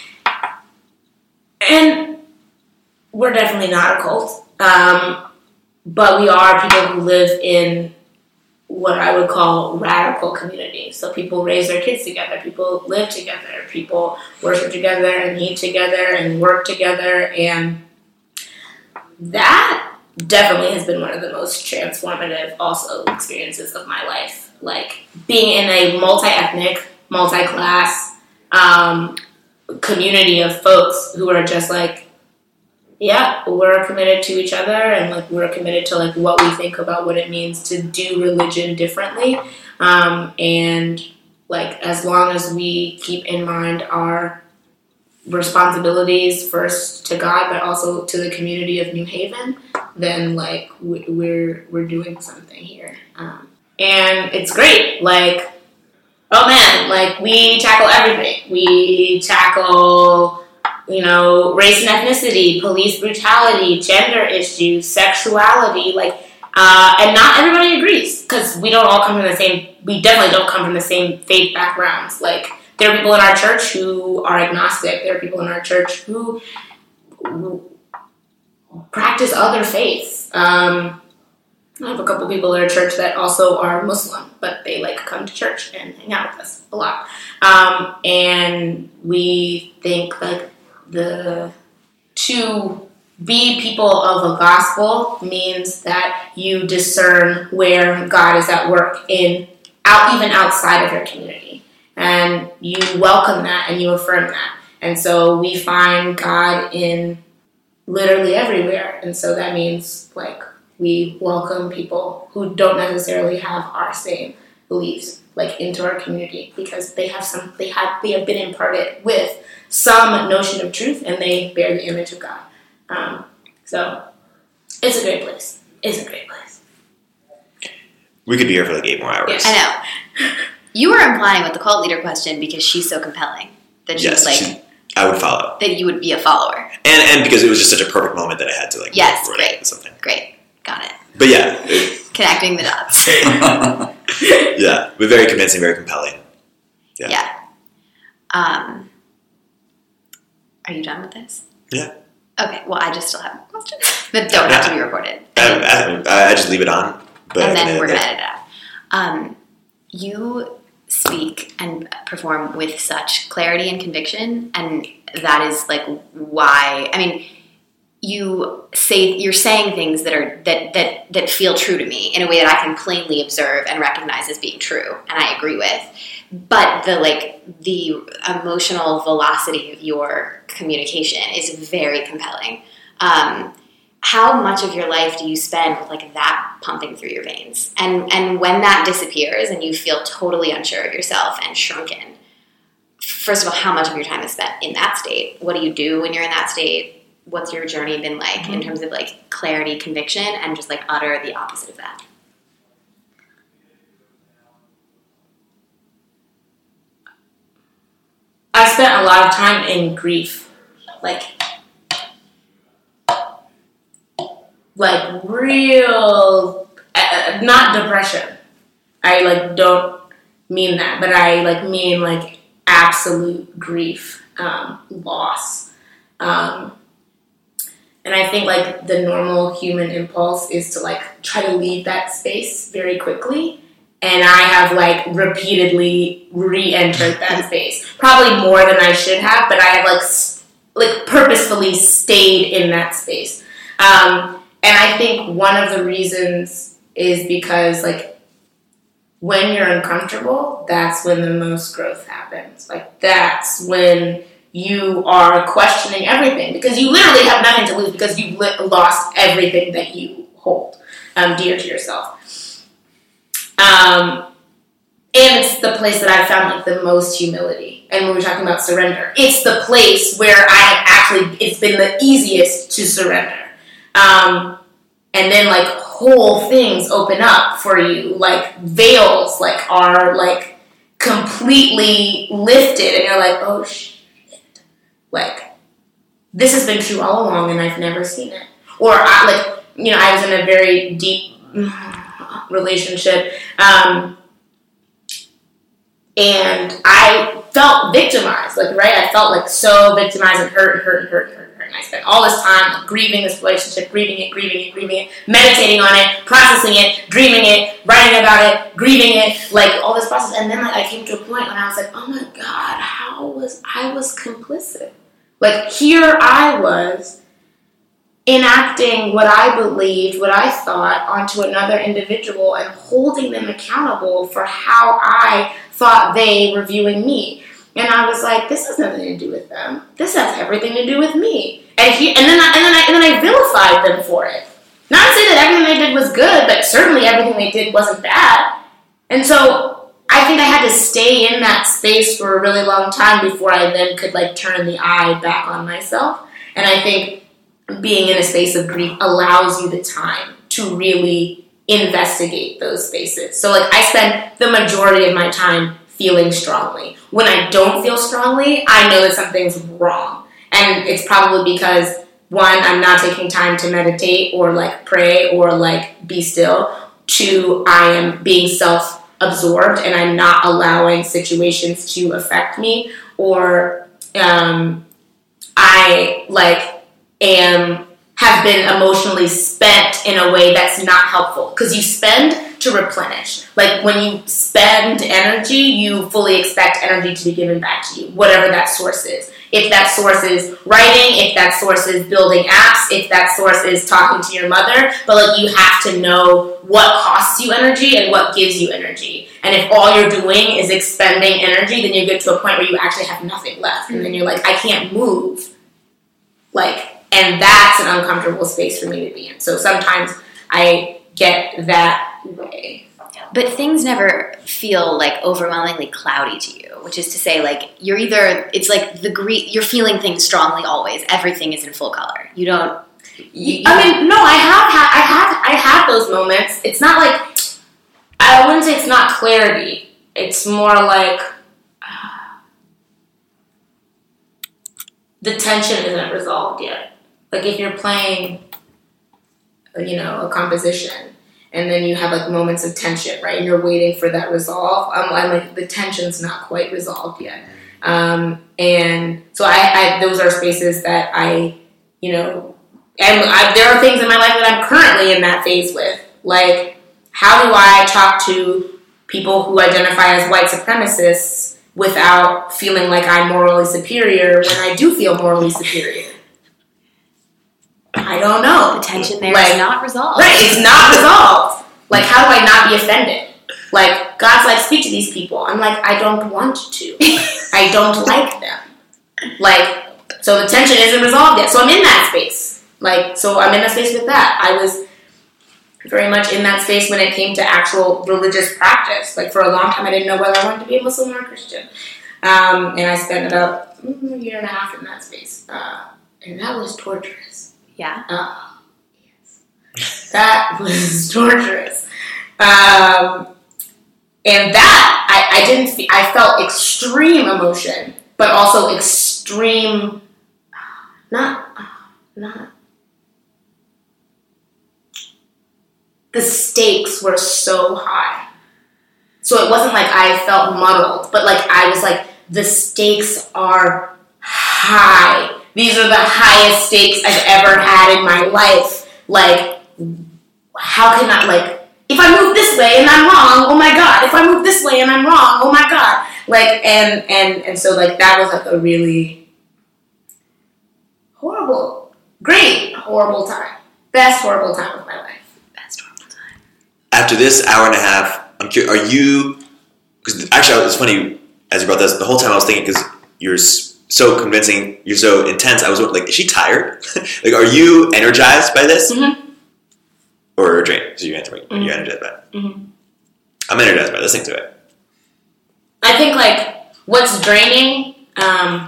And we're definitely not a cult, um, but we are people who live in what I would call radical community. So people raise their kids together, people live together, people worship together and eat together and work together, and that definitely has been one of the most transformative also experiences of my life. Like being in a multi-ethnic, multi-class, um, community of folks who are just like, yeah, we're committed to each other and like we're committed to like what we think about what it means to do religion differently. Um, and like as long as we keep in mind our responsibilities first to God, but also to the community of New Haven, then like we're we're doing something here. Um, and it's great. Like, oh man, like we tackle everything. We tackle, you know, race and ethnicity, police brutality, gender issues, sexuality, like, uh, and not everybody agrees because we don't all come from the same, we definitely don't come from the same faith backgrounds. Like, there are people in our church who are agnostic. There are people in our church who, who practice other faiths. Um, I have a couple people in our church that also are Muslim, but they like come to church and hang out with us a lot. Um, and we think like the to be people of the gospel means that you discern where God is at work in out even outside of your community, and you welcome that and you affirm that. And so we find God in literally everywhere, and so that means like we welcome people who don't necessarily have our same beliefs like into our community because they have some they have they have been imparted with some notion of truth and they bear the image of God. Um, so it's a great place. It's a great place. We could be here for like eight more hours. Yeah, I know. You were implying with the cult leader question because she's so compelling that she's yes, like she, I would follow. That you would be a follower. And and because it was just such a perfect moment that I had to like yes, write great, something. Great. Got it. But yeah. It, Connecting the dots. Yeah, but very convincing, very compelling. Yeah. Yeah. Um, are you done with this? Yeah. Okay, well, I just still have questions that don't have to be recorded. I, I, I just leave it on. But and then we're going to edit it out. Um, you speak and perform with such clarity and conviction, and that is like why, I mean, you say you're saying things that are that that that feel true to me in a way that I can plainly observe and recognize as being true, and I agree with. But the like the emotional velocity of your communication is very compelling. Um, how much of your life do you spend with like that pumping through your veins? And and when that disappears and you feel totally unsure of yourself and shrunken, first of all, how much of your time is spent in that state? What do you do when you're in that state? What's your journey been like mm-hmm. in terms of like clarity, conviction, and just like utter the opposite of that? I spent a lot of time in grief, like, like real, uh, not depression. I like don't mean that, but I like mean like absolute grief, um, loss. Um, And I think, like, the normal human impulse is to, like, try to leave that space very quickly. And I have, like, repeatedly re-entered that space. Probably more than I should have, but I have, like, st- like purposefully stayed in that space. Um, and I think one of the reasons is because, like, when you're uncomfortable, that's when the most growth happens. Like, that's when you are questioning everything because you literally have nothing to lose because you li- lost everything that you hold um, dear to yourself. Um, and it's the place that I found like the most humility. And when we're talking about surrender, it's the place where I have actually, it's been the easiest to surrender. Um, and then like whole things open up for you, like veils like are like completely lifted and you're like, oh shit. Like, this has been true all along and I've never seen it. Or, I, like, you know, I was in a very deep relationship um, and I felt victimized. Like, right? I felt, like, so victimized and hurt and hurt and hurt and hurt and hurt. And I spent all this time like, grieving this relationship, grieving it, grieving it, grieving it, meditating on it, processing it, dreaming it, writing about it, grieving it, like, all this process. And then, like, I came to a point when I was like, oh, my God, how was I was complicit? Like, here I was enacting what I believed, what I thought, onto another individual and holding them accountable for how I thought they were viewing me. And I was like, this has nothing to do with them. This has everything to do with me. And he, and then I, and then I, and then I vilified them for it. Not to say that everything they did was good, but certainly everything they did wasn't bad. And so I think I had to stay in that space for a really long time before I then could like turn the eye back on myself. And I think being in a space of grief allows you the time to really investigate those spaces. So like I spend the majority of my time feeling strongly. When I don't feel strongly, I know that something's wrong. And it's probably because, one, I'm not taking time to meditate or like pray or like be still. Two, I am being self-absorbed and I'm not allowing situations to affect me, or um, I like am have been emotionally spent in a way that's not helpful. Because you spend to replenish. Like when you spend energy, you fully expect energy to be given back to you, whatever that source is. If that source is writing, if that source is building apps, if that source is talking to your mother, but like you have to know what costs you energy and what gives you energy. And if all you're doing is expending energy, then you get to a point where you actually have nothing left. And then you're like, I can't move. Like, and that's an uncomfortable space for me to be in. So sometimes I get that way. But things never feel like overwhelmingly cloudy to you, which is to say, like, you're either, it's like the gre- you're feeling things strongly always. Everything is in full color. You don't. You, you I mean, no, I have, ha- I have, I have those moments. It's not like, I wouldn't say it's not clarity. It's more like uh, the tension isn't resolved yet. Like if you're playing, you know, a composition, and then you have like moments of tension, right? And you're waiting for that resolve. I'm, I'm like, the tension's not quite resolved yet. Um, and so I, I, those are spaces that I, you know, and I, there are things in my life that I'm currently in that phase with. Like, how do I talk to people who identify as white supremacists without feeling like I'm morally superior when I do feel morally superior? I don't know. The tension there like, is not resolved. Right, it's not resolved. Like, how do I not be offended? Like, God's like, speak to these people. I'm like, I don't want to. I don't like them. Like, so the tension isn't resolved yet. So I'm in that space. Like, so I'm in that space with that. I was very much in that space when it came to actual religious practice. Like, for a long time, I didn't know whether I wanted to be a Muslim or a Christian. Um, and I spent about mm, a year and a half in that space. Uh, and that was torturous. Yeah. Oh, yes. That was torturous. Um, and that, I, I didn't feel, I felt extreme emotion, but also extreme, not, not, the stakes were so high. So it wasn't like I felt muddled, but like I was like, the stakes are high. These are the highest stakes I've ever had in my life. Like, how can I, like, if I move this way and I'm wrong, oh my God. If I move this way and I'm wrong, oh my God. Like, and, and, and so, like, that was, like, a really horrible, great, horrible time. Best horrible time of my life. Best horrible time. After this hour and a half, I'm curious, are you, because actually, it's funny, as you brought this, the whole time I was thinking, because you're so convincing, you're so intense, I was like, is she tired? Like, are you energized by this? Mm-hmm. Or drained? So you're, mm-hmm. you're energized by it. Mm-hmm. I'm energized by listening to it. I think, like, what's draining um,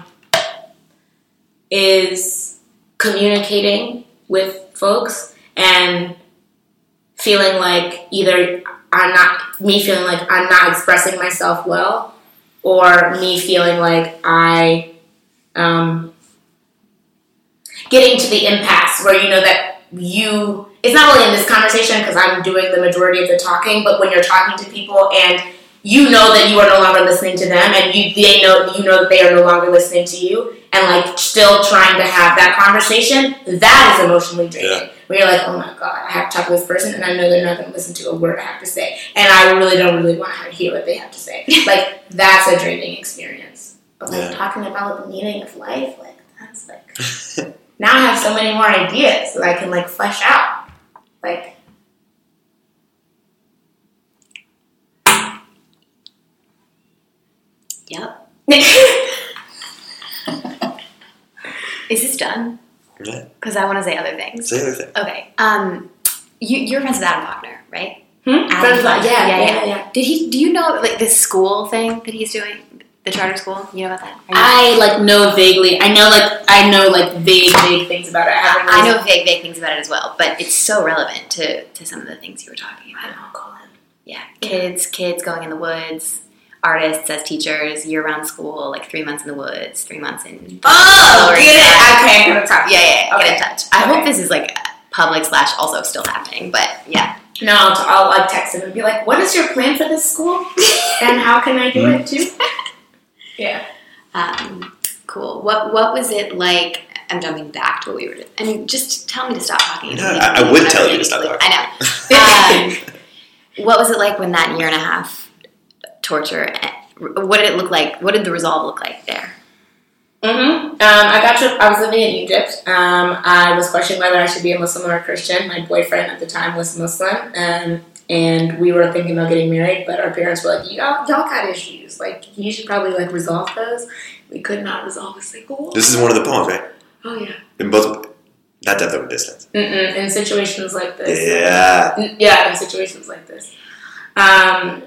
is communicating with folks and feeling like either I'm not, me feeling like I'm not expressing myself well, or me feeling like I, um, getting to the impasse where you know that you, it's not really in this conversation because I'm doing the majority of the talking, but when you're talking to people and you know that you are no longer listening to them and you they know you know that they are no longer listening to you and like still trying to have that conversation, that is emotionally draining. Yeah. Where you're like, oh my God, I have to talk to this person and I know they're not going to listen to a word I have to say. And I really don't really want to hear what they have to say. Like, that's a draining experience. But like yeah. talking about the meaning of life, like that's like now I have so many more ideas that I can like flesh out. Like Yep. Is this done? Yeah. Because I want to say other things. Say other things. Okay. Um, you, you're friends with Adam Faulkner, right? Hmm? Adam Faulkner. Yeah, yeah, yeah, yeah, yeah. Did he? Do you know like this school thing that he's doing? The charter school? You know about that? I like know vaguely. I know like I know like vague, vague things about it. I, haven't really I know vague, vague things about it as well. But it's so relevant to, to some of the things you were talking about. I don't call him. Yeah, kids, kids going in the woods. artists, as teachers, year-round school, like three months in the woods, three months in... Oh, get it. Okay, I'm going to talk. Yeah, yeah, yeah. Okay. Get in touch. I Okay. hope this is like public slash also still happening, but yeah. No, I'll, I'll like text him and be like, what is your plan for this school? And how can I do it too? Yeah. Um, cool. What What was it like? I'm jumping back to what we were. I mean, just tell me to stop talking. No, I, I would tell you to stop talking. I know. Um, what was it like when that year and a half torture? What did it look like? What did the resolve look like there? Mm-hmm. Um, I got to. I was living in Egypt. Um, I was questioning whether I should be a Muslim or a Christian. My boyfriend at the time was Muslim, um, and we were thinking about getting married. But our parents were like, "Y'all, y'all got issues. Like, you should probably like resolve those." We could not resolve a single one. This is one of the poems, right? Oh yeah. In both, not depth over distance. Mm-mm. In situations like this. Yeah. N- Yeah, in situations like this. Um,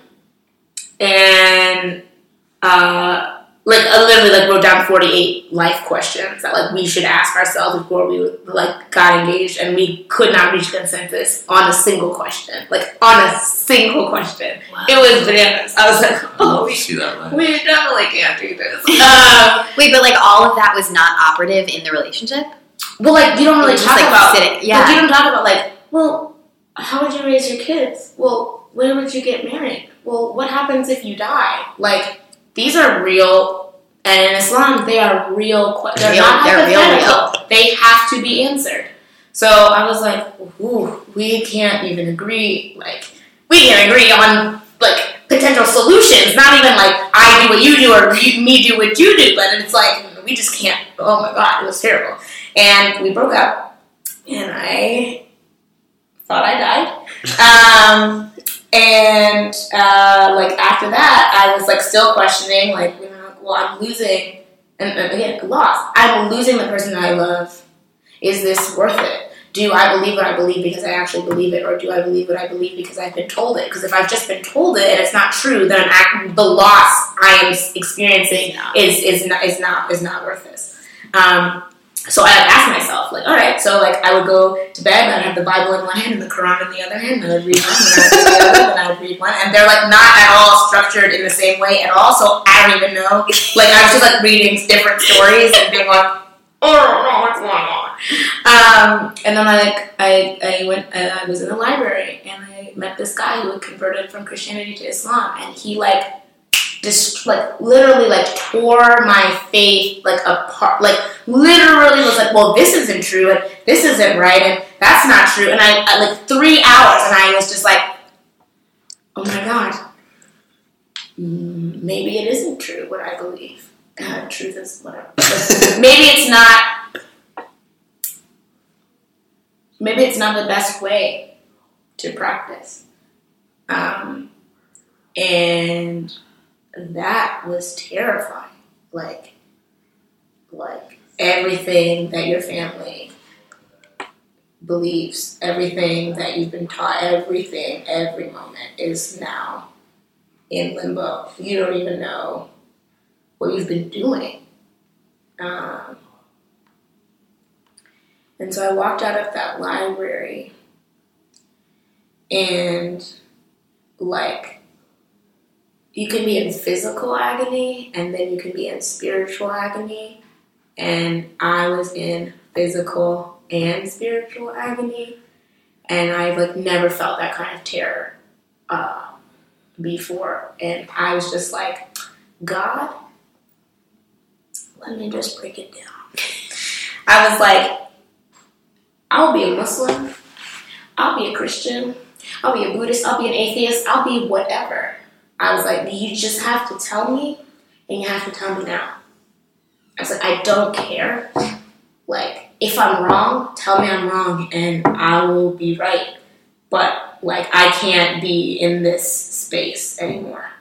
and uh. Like, I literally, like, wrote down forty-eight life questions that, like, we should ask ourselves before we, like, got engaged, and we could not reach consensus on a single question. Like, on a single question. Wow. It was bananas. I was like, oh, we, see that line. we definitely can't do this. um, Wait, but like all of that was not operative in the relationship? but, like, you don't really Just, talk like, about... sitting- yeah. Like, you don't talk about, like, well, how would you raise your kids? Well, where would you get married? Well, what happens if you die? Like, these are real, and in Islam, they are real questions. They're Real- not they're real, hypothetical. They have to be answered. So I was like, ooh, we can't even agree. Like, we can't agree on, like, potential solutions. Not even, like, I do what you do or you, me do what you do. But it's like, we just can't. Oh, my God, it was terrible. And we broke up, and I thought I died. Um, and, uh, like, after that, I was, like, still questioning, like, well, I'm losing, and, and again, lost. I'm losing the person that I love. Is this worth it? Do I believe what I believe because I actually believe it, or do I believe what I believe because I've been told it? Because if I've just been told it and it's not true, then I'm act- the loss I am experiencing is is not is not is not worth this. Um, so I asked myself, like, all right, so like I would go to bed and I'd have the Bible in one hand and the Quran in the other hand, and I would read one, and I would read the other, and I would read one, and they're like not at all structured in the same way at all. So I don't even know. Like I was just like reading different stories and being like, oh no, what's going on? Um, and then I like I I went uh, I was in the library and I met this guy who had converted from Christianity to Islam, and he like just like literally like tore my faith like apart, like literally was like, well, this isn't true and this isn't right and that's not true, and I, I like three hours and I was just like, oh my God, mm, maybe it isn't true what I believe. God, truth is whatever. Maybe it's not. Maybe it's not the best way to practice. Um, and that was terrifying. Like, like everything that your family believes, everything that you've been taught, everything, every moment is now in limbo. You don't even know what you've been doing. Um, and so I walked out of that library and like, you can be in physical agony and then you can be in spiritual agony. And I was in physical and spiritual agony. And I've like never felt that kind of terror uh, before. And I was just like, God, let me just break it down. I was like, I'll be a Muslim, I'll be a Christian, I'll be a Buddhist, I'll be an atheist, I'll be whatever. I was like, you just have to tell me, and you have to tell me now. I was like, I don't care. Like, if I'm wrong, tell me I'm wrong, and I will be right. But, like, I can't be in this space anymore.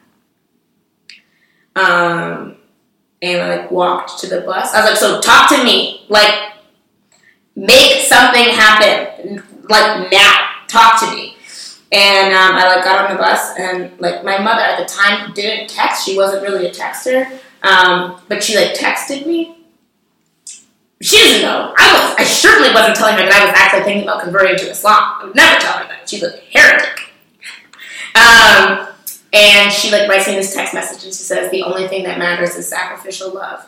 Um... And I, like, walked to the bus. I was like, so talk to me. Like, make something happen. Like, now. Talk to me. And um, I, like, got on the bus. And, like, my mother at the time didn't text. She wasn't really a texter. Um, but she, like, texted me. She doesn't know. I was. I certainly wasn't telling her that I was actually thinking about converting to Islam. I would never tell her that. She's a heretic. Um, And she like writes me this text message and she says, the only thing that matters is sacrificial love.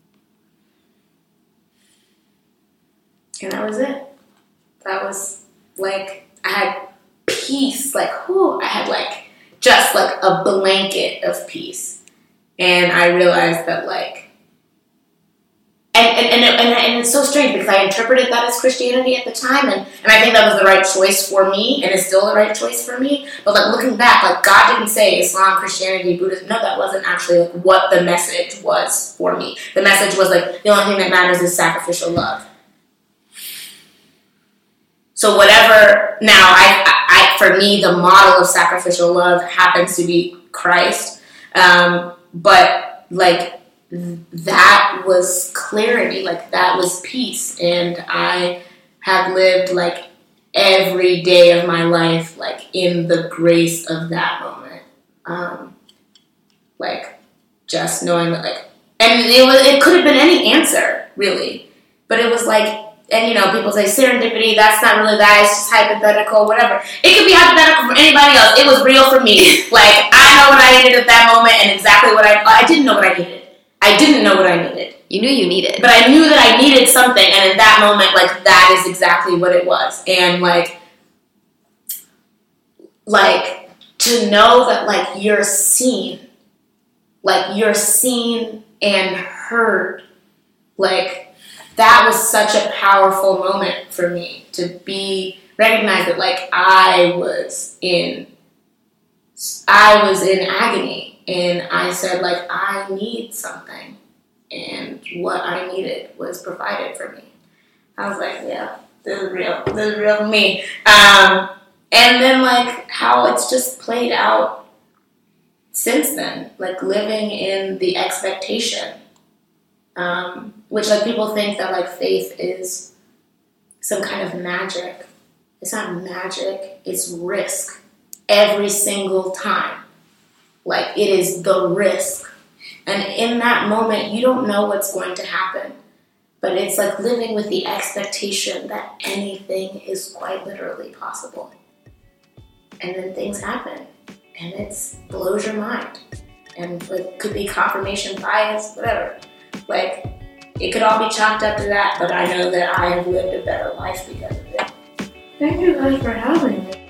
And that was it. That was like, I had peace, like, whoo, I had like, just like a blanket of peace. And I realized that like, and and, and, it, and and it's so strange because I interpreted that as Christianity at the time, and, and I think that was the right choice for me, and it's still the right choice for me. But like looking back, like God didn't say Islam, Christianity, Buddhism. No, that wasn't actually like what the message was for me. The message was like, the only thing that matters is sacrificial love. So whatever, now, I, I, for me, the model of sacrificial love happens to be Christ. Um, but, like, that was clarity. Like, that was peace. And I have lived, like, every day of my life, like, in the grace of that moment. Um, like, just knowing that, like, and it was, it could have been any answer, really. But it was, like, and, you know, people say serendipity, that's not really that, it's just hypothetical, whatever. It could be hypothetical for anybody else. It was real for me. Like, I know what I needed at that moment and exactly what I... I didn't know what I needed. I didn't know what I needed. You knew you needed. But I knew that I needed something, and in that moment, like, that is exactly what it was. And, like, like, to know that, like, you're seen. Like, you're seen and heard. Like... That was such a powerful moment for me to be recognized that like I was in, I was in agony, and I said like I need something, and what I needed was provided for me. I was like, yeah, this is real, this is real for me. Um, and then like how it's just played out since then, like living in the expectation. Um, which, like, people think that, like, faith is some kind of magic. It's not magic. It's risk. Every single time. Like, it is the risk. And in that moment, you don't know what's going to happen. But it's, like, living with the expectation that anything is quite literally possible. And then things happen. And it blows your mind. And it could be confirmation bias, whatever. Like, it could all be chalked up to that, but I know that I have lived a better life because of it. Thank you guys for having me.